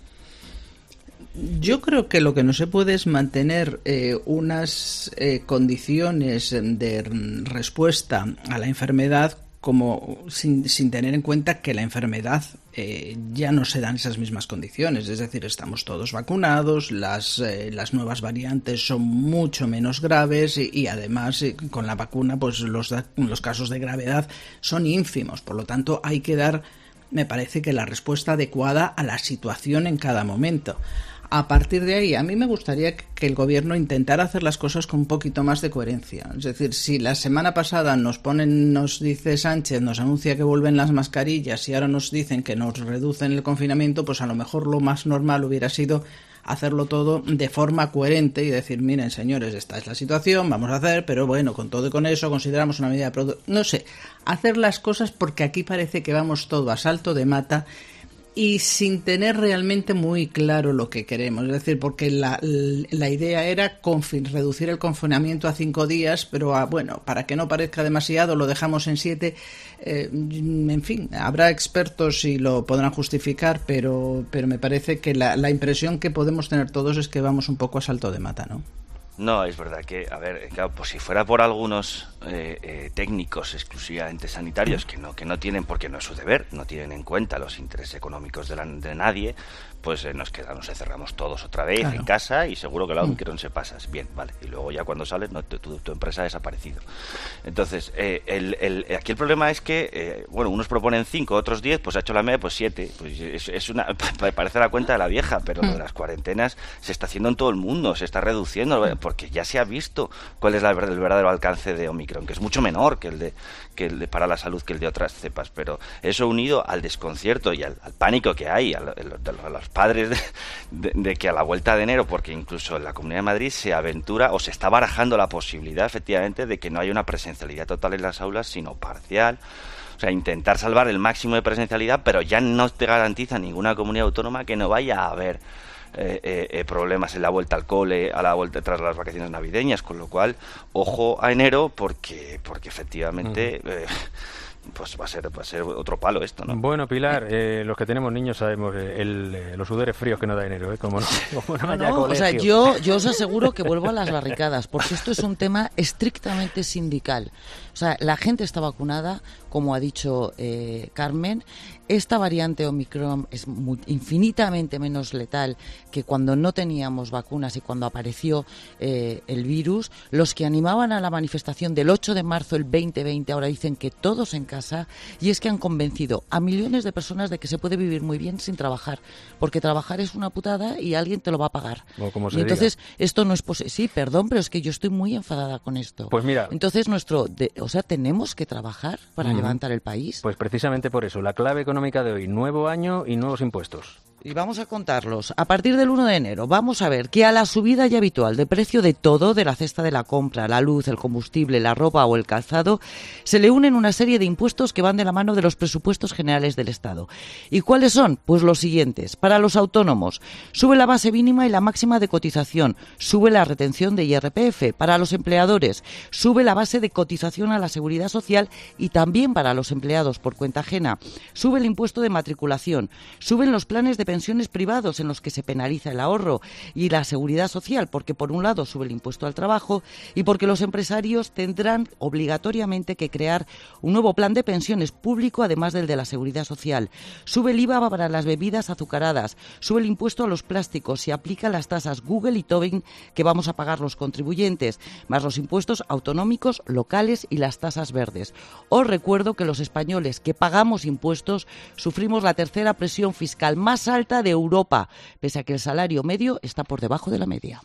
Yo creo que lo que no se puede es mantener unas condiciones de respuesta a la enfermedad como sin tener en cuenta que la enfermedad ya no se dan esas mismas condiciones. Es decir, estamos todos vacunados, las nuevas variantes son mucho menos graves y además con la vacuna pues los casos de gravedad son ínfimos. Por lo tanto, hay que dar me parece que la respuesta adecuada a la situación en cada momento. A partir de ahí, a mí me gustaría que el gobierno intentara hacer las cosas con un poquito más de coherencia. Es decir, si la semana pasada nos dice Sánchez, nos anuncia que vuelven las mascarillas y ahora nos dicen que nos reducen el confinamiento, pues a lo mejor lo más normal hubiera sido hacerlo todo de forma coherente y decir, miren señores, esta es la situación, vamos a hacer, pero bueno, con todo y con eso consideramos una medida de no sé, hacer las cosas porque aquí parece que vamos todo a salto de mata y sin tener realmente muy claro lo que queremos. Es decir, porque la idea era reducir el confinamiento a 5 días, pero bueno, para que no parezca demasiado lo dejamos en 7. En fin, habrá expertos y lo podrán justificar, pero me parece que la impresión que podemos tener todos es que vamos un poco a salto de mata, ¿no? No, es verdad que, a ver, claro, pues si fuera por algunos técnicos exclusivamente sanitarios que no tienen, porque no es su deber, no tienen en cuenta los intereses económicos de nadie, pues nos encerramos todos otra vez en casa y seguro que la Omicron se pasa. Bien, vale, y luego ya cuando sales tu empresa ha desaparecido. Entonces, aquí el problema es que, unos proponen 5, otros 10, pues ha hecho la media, pues 7. Pues parece la cuenta de la vieja, pero lo de las cuarentenas se está haciendo en todo el mundo, se está reduciendo, porque ya se ha visto cuál es el verdadero alcance de Omicron, que es mucho menor que el de para la salud que el de otras cepas, pero eso unido al desconcierto y al pánico que hay, a los padres de que a la vuelta de enero, porque incluso en la Comunidad de Madrid se aventura o se está barajando la posibilidad efectivamente de que no haya una presencialidad total en las aulas, sino parcial. O sea, intentar salvar el máximo de presencialidad, pero ya no te garantiza ninguna comunidad autónoma que no vaya a haber problemas en la vuelta al cole, a la vuelta tras las vacaciones navideñas, con lo cual ojo a enero porque efectivamente pues va a ser otro palo esto, ¿no? Bueno, Pilar, los que tenemos niños sabemos los sudores fríos que nos da enero, como no haya colegio. O sea, yo os aseguro que vuelvo a las barricadas, porque esto es un tema estrictamente sindical. O sea, la gente está vacunada, como ha dicho Carmen. Esta variante Omicron es infinitamente menos letal que cuando no teníamos vacunas y cuando apareció el virus. Los que animaban a la manifestación del 8 de marzo del 2020 ahora dicen que todos en casa, y es que han convencido a millones de personas de que se puede vivir muy bien sin trabajar, porque trabajar es una putada y alguien te lo va a pagar. Y entonces esto no es posible. Sí, perdón, pero es que yo estoy muy enfadada con esto. Pues mira, entonces tenemos que trabajar para levantar el país. Pues precisamente por eso, la clave económica de hoy, nuevo año y nuevos impuestos. Y vamos a contarlos. A partir del 1 de enero vamos a ver que a la subida ya habitual de precio de todo, de la cesta de la compra, la luz, el combustible, la ropa o el calzado, se le unen una serie de impuestos que van de la mano de los presupuestos generales del Estado. ¿Y cuáles son? Pues los siguientes. Para los autónomos, sube la base mínima y la máxima de cotización, sube la retención de IRPF. Para los empleadores, sube la base de cotización a la Seguridad Social y también para los empleados por cuenta ajena. Sube el impuesto de matriculación, suben los planes de pensiones privados en los que se penaliza el ahorro y la seguridad social, porque por un lado sube el impuesto al trabajo y porque los empresarios tendrán obligatoriamente que crear un nuevo plan de pensiones público además del de la seguridad social. Sube el IVA para las bebidas azucaradas, sube el impuesto a los plásticos, se aplican las tasas Google y Tobin que vamos a pagar los contribuyentes, más los impuestos autonómicos, locales y las tasas verdes. Os recuerdo que los españoles que pagamos impuestos sufrimos la tercera presión fiscal más alta de Europa, pese a que el salario medio está por debajo de la media.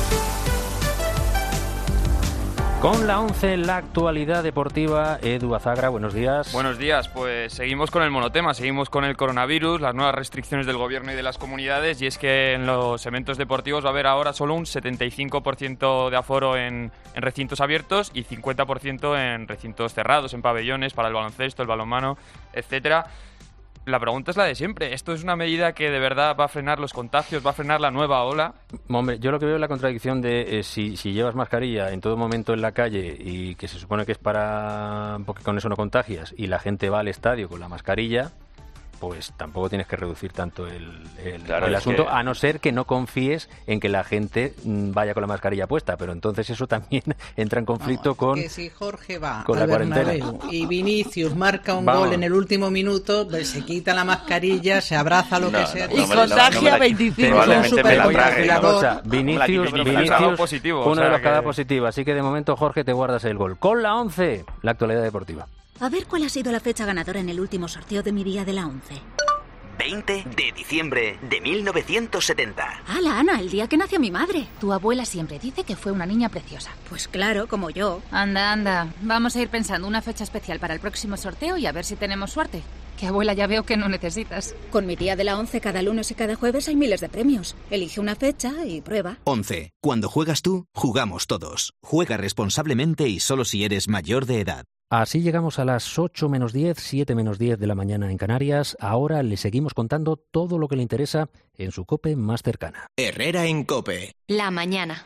Con la 11, la actualidad deportiva. Edu Azagra, buenos días. Buenos días, pues seguimos con el monotema, seguimos con el coronavirus, las nuevas restricciones del gobierno y de las comunidades, y es que en los eventos deportivos va a haber ahora solo un 75% de aforo en recintos abiertos y 50% en recintos cerrados, en pabellones para el baloncesto, el balonmano, etcétera. La pregunta es la de siempre. ¿Esto es una medida que de verdad va a frenar los contagios, va a frenar la nueva ola? Hombre, yo lo que veo es la contradicción de si llevas mascarilla en todo momento en la calle y que se supone que es porque con eso no contagias y la gente va al estadio con la mascarilla, pues tampoco tienes que reducir tanto el asunto, a no ser que no confíes en que la gente vaya con la mascarilla puesta, pero entonces eso también entra en conflicto con que si Jorge va con al la cuarentena Bernabéu y Vinicius marca un gol en el último minuto, pues se quita la mascarilla, se abraza lo que sea y contagia 25. Probablemente me la trague. Vinicius, uno de los cada positivo, así que de momento, Jorge, te guardas el gol. Con la 11, la actualidad deportiva. A ver cuál ha sido la fecha ganadora en el último sorteo de mi día de la 11. 20 de diciembre de 1970. ¡Hala, Ana! El día que nació mi madre. Tu abuela siempre dice que fue una niña preciosa. Pues claro, como yo. Anda, anda. Vamos a ir pensando una fecha especial para el próximo sorteo y a ver si tenemos suerte. Que abuela ya veo que no necesitas. Con mi día de la 11 cada lunes y cada jueves hay miles de premios. Elige una fecha y prueba. 11. Cuando juegas tú, jugamos todos. Juega responsablemente y solo si eres mayor de edad. Así llegamos a las 8 menos 10, 7 menos 10 de la mañana en Canarias. Ahora le seguimos contando todo lo que le interesa en su COPE más cercana. Herrera en COPE. La mañana.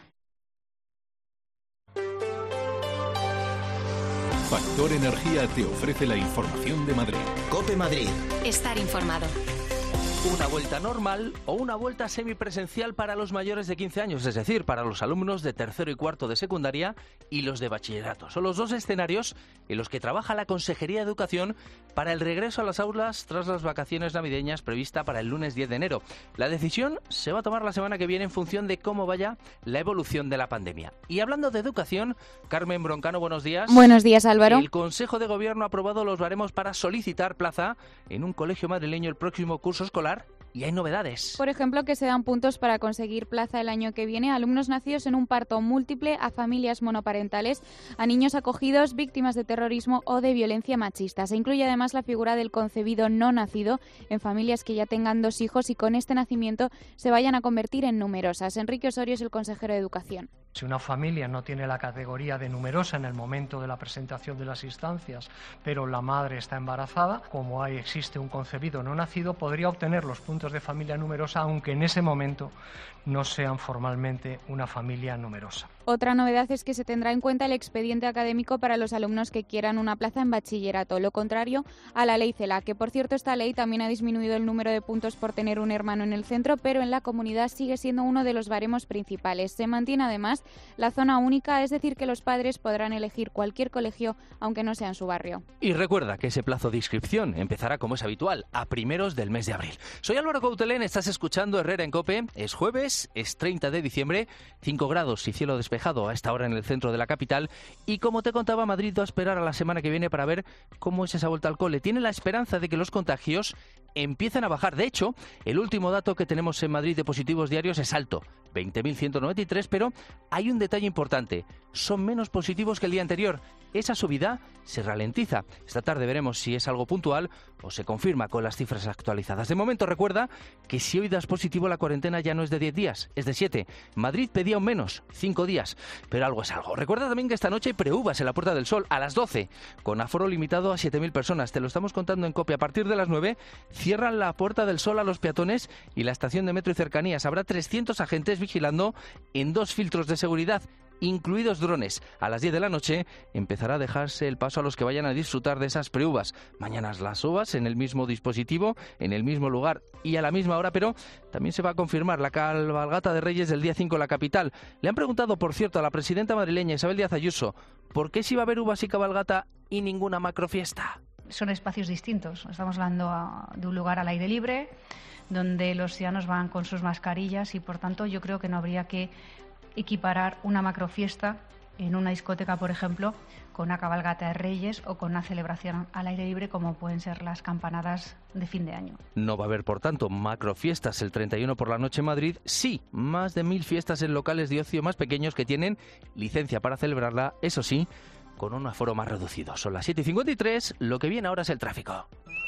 Factor Energía te ofrece la información de Madrid. COPE Madrid. Estar informado. Una vuelta normal o una vuelta semipresencial para los mayores de 15 años, es decir, para los alumnos de tercero y cuarto de secundaria y los de bachillerato. Son los dos escenarios en los que trabaja la Consejería de Educación para el regreso a las aulas tras las vacaciones navideñas prevista para el lunes 10 de enero. La decisión se va a tomar la semana que viene en función de cómo vaya la evolución de la pandemia. Y hablando de educación, Carmen Broncano, buenos días. Buenos días, Álvaro. El Consejo de Gobierno ha aprobado los baremos para solicitar plaza en un colegio madrileño el próximo curso escolar. Y hay novedades. Por ejemplo, que se dan puntos para conseguir plaza el año que viene a alumnos nacidos en un parto múltiple, a familias monoparentales, a niños acogidos, víctimas de terrorismo o de violencia machista. Se incluye además la figura del concebido no nacido en familias que ya tengan 2 hijos y con este nacimiento se vayan a convertir en numerosas. Enrique Osorio es el consejero de Educación. Si una familia no tiene la categoría de numerosa en el momento de la presentación de las instancias, pero la madre está embarazada, como existe un concebido no nacido, podría obtener los puntos de familia numerosa, aunque en ese momento no sean formalmente una familia numerosa. Otra novedad es que se tendrá en cuenta el expediente académico para los alumnos que quieran una plaza en bachillerato, lo contrario a la ley CELA, que por cierto esta ley también ha disminuido el número de puntos por tener un hermano en el centro, pero en la comunidad sigue siendo uno de los baremos principales. Se mantiene además la zona única, es decir, que los padres podrán elegir cualquier colegio, aunque no sea en su barrio. Y recuerda que ese plazo de inscripción empezará, como es habitual, a primeros del mes de abril. Soy Álvaro Coutelén, estás escuchando Herrera en COPE. Es jueves, es 30 de diciembre, 5 grados y cielo despejado a esta hora en el centro de la capital. Y como te contaba, Madrid va a esperar a la semana que viene para ver cómo es esa vuelta al cole. Tiene la esperanza de que los contagios empiecen a bajar. De hecho, el último dato que tenemos en Madrid de positivos diarios es alto, 20.193, pero hay un detalle importante. Son menos positivos que el día anterior. Esa subida se ralentiza. Esta tarde veremos si es algo puntual o se confirma con las cifras actualizadas. De momento recuerda que si hoy das positivo la cuarentena ya no es de 10 días, es de 7. Madrid pedía un menos, 5 días, pero algo es algo. Recuerda también que esta noche hay preuvas en la Puerta del Sol a las 12, con aforo limitado a 7.000 personas. Te lo estamos contando en COPE. A partir de las 9 cierran la Puerta del Sol a los peatones y la estación de metro y cercanías. Habrá 300 agentes vigilando en 2 filtros de seguridad, incluidos drones. A las 10 de la noche empezará a dejarse el paso a los que vayan a disfrutar de esas preuvas. Mañana las uvas en el mismo dispositivo, en el mismo lugar y a la misma hora, pero también se va a confirmar la cabalgata de Reyes del día 5 en la capital. Le han preguntado, por cierto, a la presidenta madrileña Isabel Díaz Ayuso, ¿por qué si va a haber uvas y cabalgata y ninguna macrofiesta? Son espacios distintos. Estamos hablando de un lugar al aire libre, donde los ciudadanos van con sus mascarillas y, por tanto, yo creo que no habría que equiparar una macrofiesta en una discoteca, por ejemplo, con una cabalgata de Reyes o con una celebración al aire libre como pueden ser las campanadas de fin de año. No va a haber, por tanto, macrofiestas el 31 por la noche en Madrid. Sí, más de 1.000 fiestas en locales de ocio más pequeños que tienen licencia para celebrarla, eso sí, con un aforo más reducido. Son las 7:53, lo que viene ahora es el tráfico.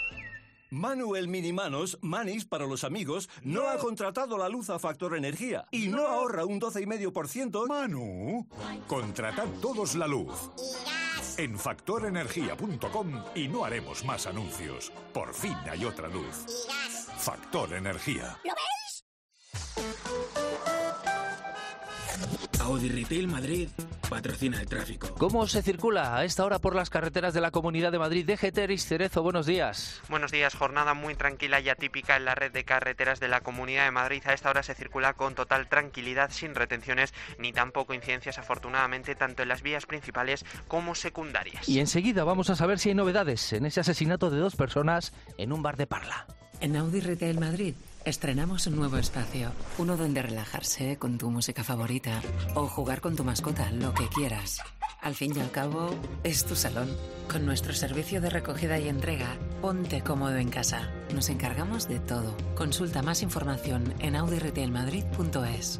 Manuel Minimanos, Manis para los amigos, no ha contratado la luz a Factor Energía y no ahorra un 12,5%. Manu, contratad todos la luz en factorenergia.com y no haremos más anuncios. Por fin hay otra luz. Factor Energía. ¿Lo veis? Audi Retail Madrid patrocina el tráfico. ¿Cómo se circula a esta hora por las carreteras de la Comunidad de Madrid? DGT Eris Cerezo, buenos días. Buenos días, jornada muy tranquila y atípica en la red de carreteras de la Comunidad de Madrid. A esta hora se circula con total tranquilidad, sin retenciones ni tampoco incidencias, afortunadamente, tanto en las vías principales como secundarias. Y enseguida vamos a saber si hay novedades en ese asesinato de 2 personas en un bar de Parla. En Audi Retail Madrid estrenamos un nuevo espacio, uno donde relajarse con tu música favorita o jugar con tu mascota, lo que quieras. Al fin y al cabo, es tu salón. Con nuestro servicio de recogida y entrega, ponte cómodo en casa. Nos encargamos de todo. Consulta más información en audiretailmadrid.es.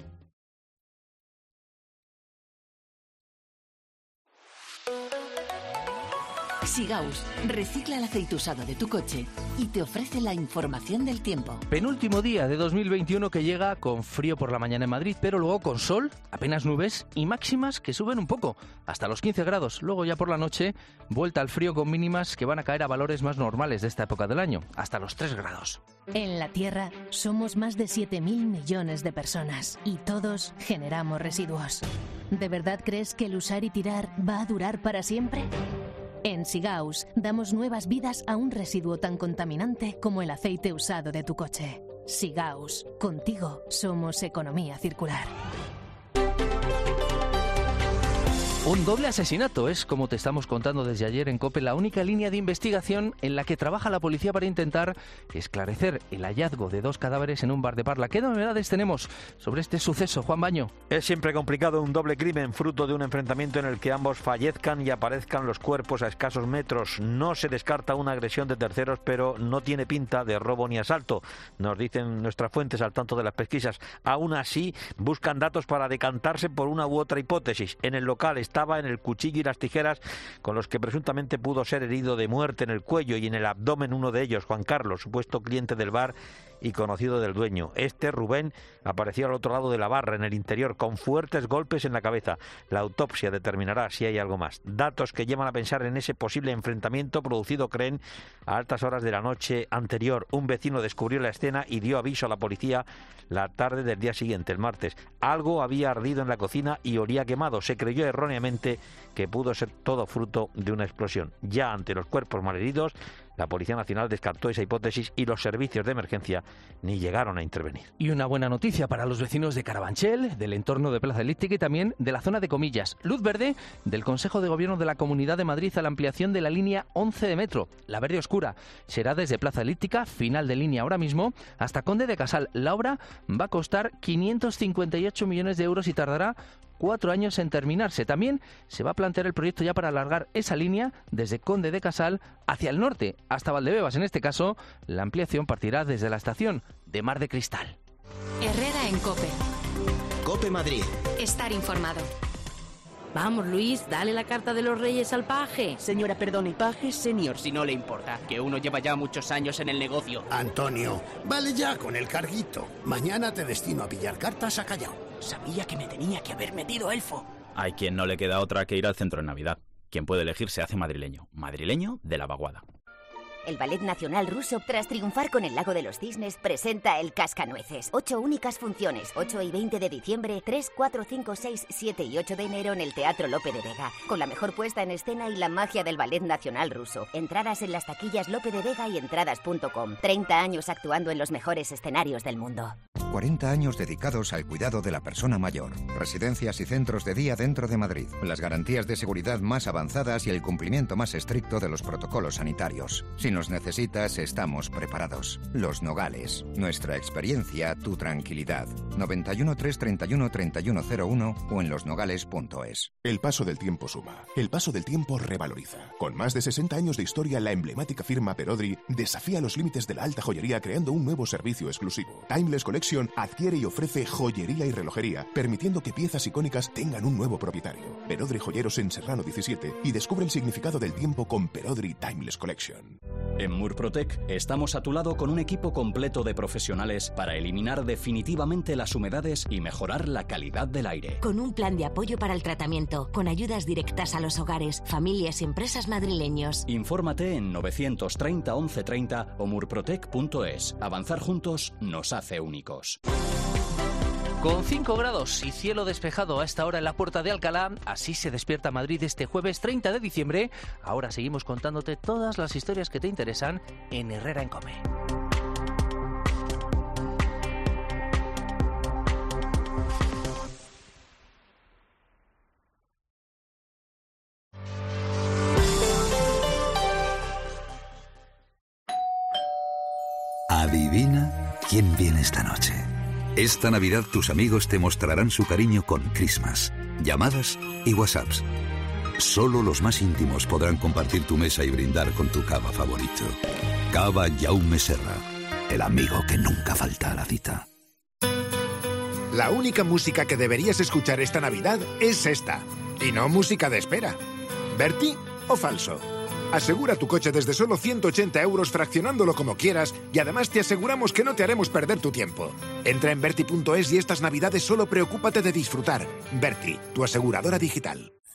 Sigaus recicla el aceite usado de tu coche y te ofrece la información del tiempo. Penúltimo día de 2021 que llega con frío por la mañana en Madrid, pero luego con sol, apenas nubes y máximas que suben un poco, hasta los 15 grados. Luego ya por la noche, vuelta al frío con mínimas que van a caer a valores más normales de esta época del año, hasta los 3 grados. En la Tierra somos más de 7.000 millones de personas y todos generamos residuos. ¿De verdad crees que el usar y tirar va a durar para siempre? En Sigaus damos nuevas vidas a un residuo tan contaminante como el aceite usado de tu coche. Sigaus, contigo somos economía circular. Un doble asesinato es, como te estamos contando desde ayer en COPE, la única línea de investigación en la que trabaja la policía para intentar esclarecer el hallazgo de 2 cadáveres en un bar de Parla. ¿Qué novedades tenemos sobre este suceso, Juan Baño? Es siempre complicado un doble crimen, fruto de un enfrentamiento en el que ambos fallezcan y aparezcan los cuerpos a escasos metros. No se descarta una agresión de terceros, pero no tiene pinta de robo ni asalto, nos dicen nuestras fuentes al tanto de las pesquisas. Aún así, buscan datos para decantarse por una u otra hipótesis. En el local estaba en el cuchillo y las tijeras con los que presuntamente pudo ser herido de muerte en el cuello y en el abdomen uno de ellos, Juan Carlos, supuesto cliente del bar y conocido del dueño. Rubén, apareció al otro lado de la barra, en el interior, con fuertes golpes en la cabeza. La autopsia determinará si hay algo más. Datos que llevan a pensar en ese posible enfrentamiento producido, creen, a altas horas de la noche anterior. Un vecino descubrió la escena y dio aviso a la policía la tarde del día siguiente, el martes. Algo había ardido en la cocina y olía quemado. Se creyó erróneamente que pudo ser todo fruto de una explosión. Ya ante los cuerpos malheridos, la Policía Nacional descartó esa hipótesis y los servicios de emergencia ni llegaron a intervenir. Y una buena noticia para los vecinos de Carabanchel, del entorno de Plaza Elíptica y también de la zona de Comillas. Luz verde del Consejo de Gobierno de la Comunidad de Madrid a la ampliación de la línea 11 de metro, la verde oscura. Será desde Plaza Elíptica, final de línea ahora mismo, hasta Conde de Casal. La obra va a costar 558 millones de euros y tardará 4 años en terminarse. También se va a plantear el proyecto ya para alargar esa línea desde Conde de Casal hacia el norte, hasta Valdebebas. En este caso, la ampliación partirá desde la estación de Mar de Cristal. Herrera en COPE. COPE Madrid. Estar informado. Vamos, Luis, dale la carta de los Reyes al paje. Señora, perdone, paje senior, si no le importa, que uno lleva ya muchos años en el negocio. Antonio, vale ya con el carguito. Mañana te destino a pillar cartas a Callao. Sabía que me tenía que haber metido elfo. Hay quien no le queda otra que ir al centro en Navidad. Quien puede elegir se hace madrileño. Madrileño de la vaguada. El Ballet Nacional Ruso, tras triunfar con el Lago de los Cisnes, presenta el Cascanueces. 8 únicas funciones, 8 y 20 de diciembre, 3, 4, 5, 6, 7 y 8 de enero en el Teatro Lope de Vega. Con la mejor puesta en escena y la magia del Ballet Nacional Ruso. Entradas en las taquillas Lope de Vega y entradas.com. 30 años actuando en los mejores escenarios del mundo. 40 años dedicados al cuidado de la persona mayor. Residencias y centros de día dentro de Madrid. Las garantías de seguridad más avanzadas y el cumplimiento más estricto de los protocolos sanitarios. Si nos necesitas, estamos preparados. Los Nogales. Nuestra experiencia, tu tranquilidad. 91 331 3101 o en losnogales.es. El paso del tiempo suma. El paso del tiempo revaloriza. Con más de 60 años de historia, la emblemática firma Perodri desafía los límites de la alta joyería creando un nuevo servicio exclusivo. Timeless Collection adquiere y ofrece joyería y relojería, permitiendo que piezas icónicas tengan un nuevo propietario. Perodri Joyeros en Serrano 17 y descubre el significado del tiempo con Perodri Timeless Collection. En Murprotec estamos a tu lado con un equipo completo de profesionales para eliminar definitivamente las humedades y mejorar la calidad del aire. Con un plan de apoyo para el tratamiento, con ayudas directas a los hogares, familias y empresas madrileños. Infórmate en 930 1130 o murprotec.es. Avanzar juntos nos hace únicos. Con 5 grados y cielo despejado a esta hora en la Puerta de Alcalá, así se despierta Madrid este jueves 30 de diciembre. Ahora seguimos contándote todas las historias que te interesan en Herrera en COPE. Adivina quién viene esta noche. Esta Navidad tus amigos te mostrarán su cariño con Christmas, llamadas y WhatsApps. Solo los más íntimos podrán compartir tu mesa y brindar con tu cava favorito. Cava Jaume Serra, el amigo que nunca falta a la cita. La única música que deberías escuchar esta Navidad es esta, y no música de espera. ¿Berti o falso? Asegura tu coche desde solo 180 euros fraccionándolo como quieras y además te aseguramos que no te haremos perder tu tiempo. Entra en Berti.es y estas Navidades solo preocúpate de disfrutar. Berti, tu aseguradora digital.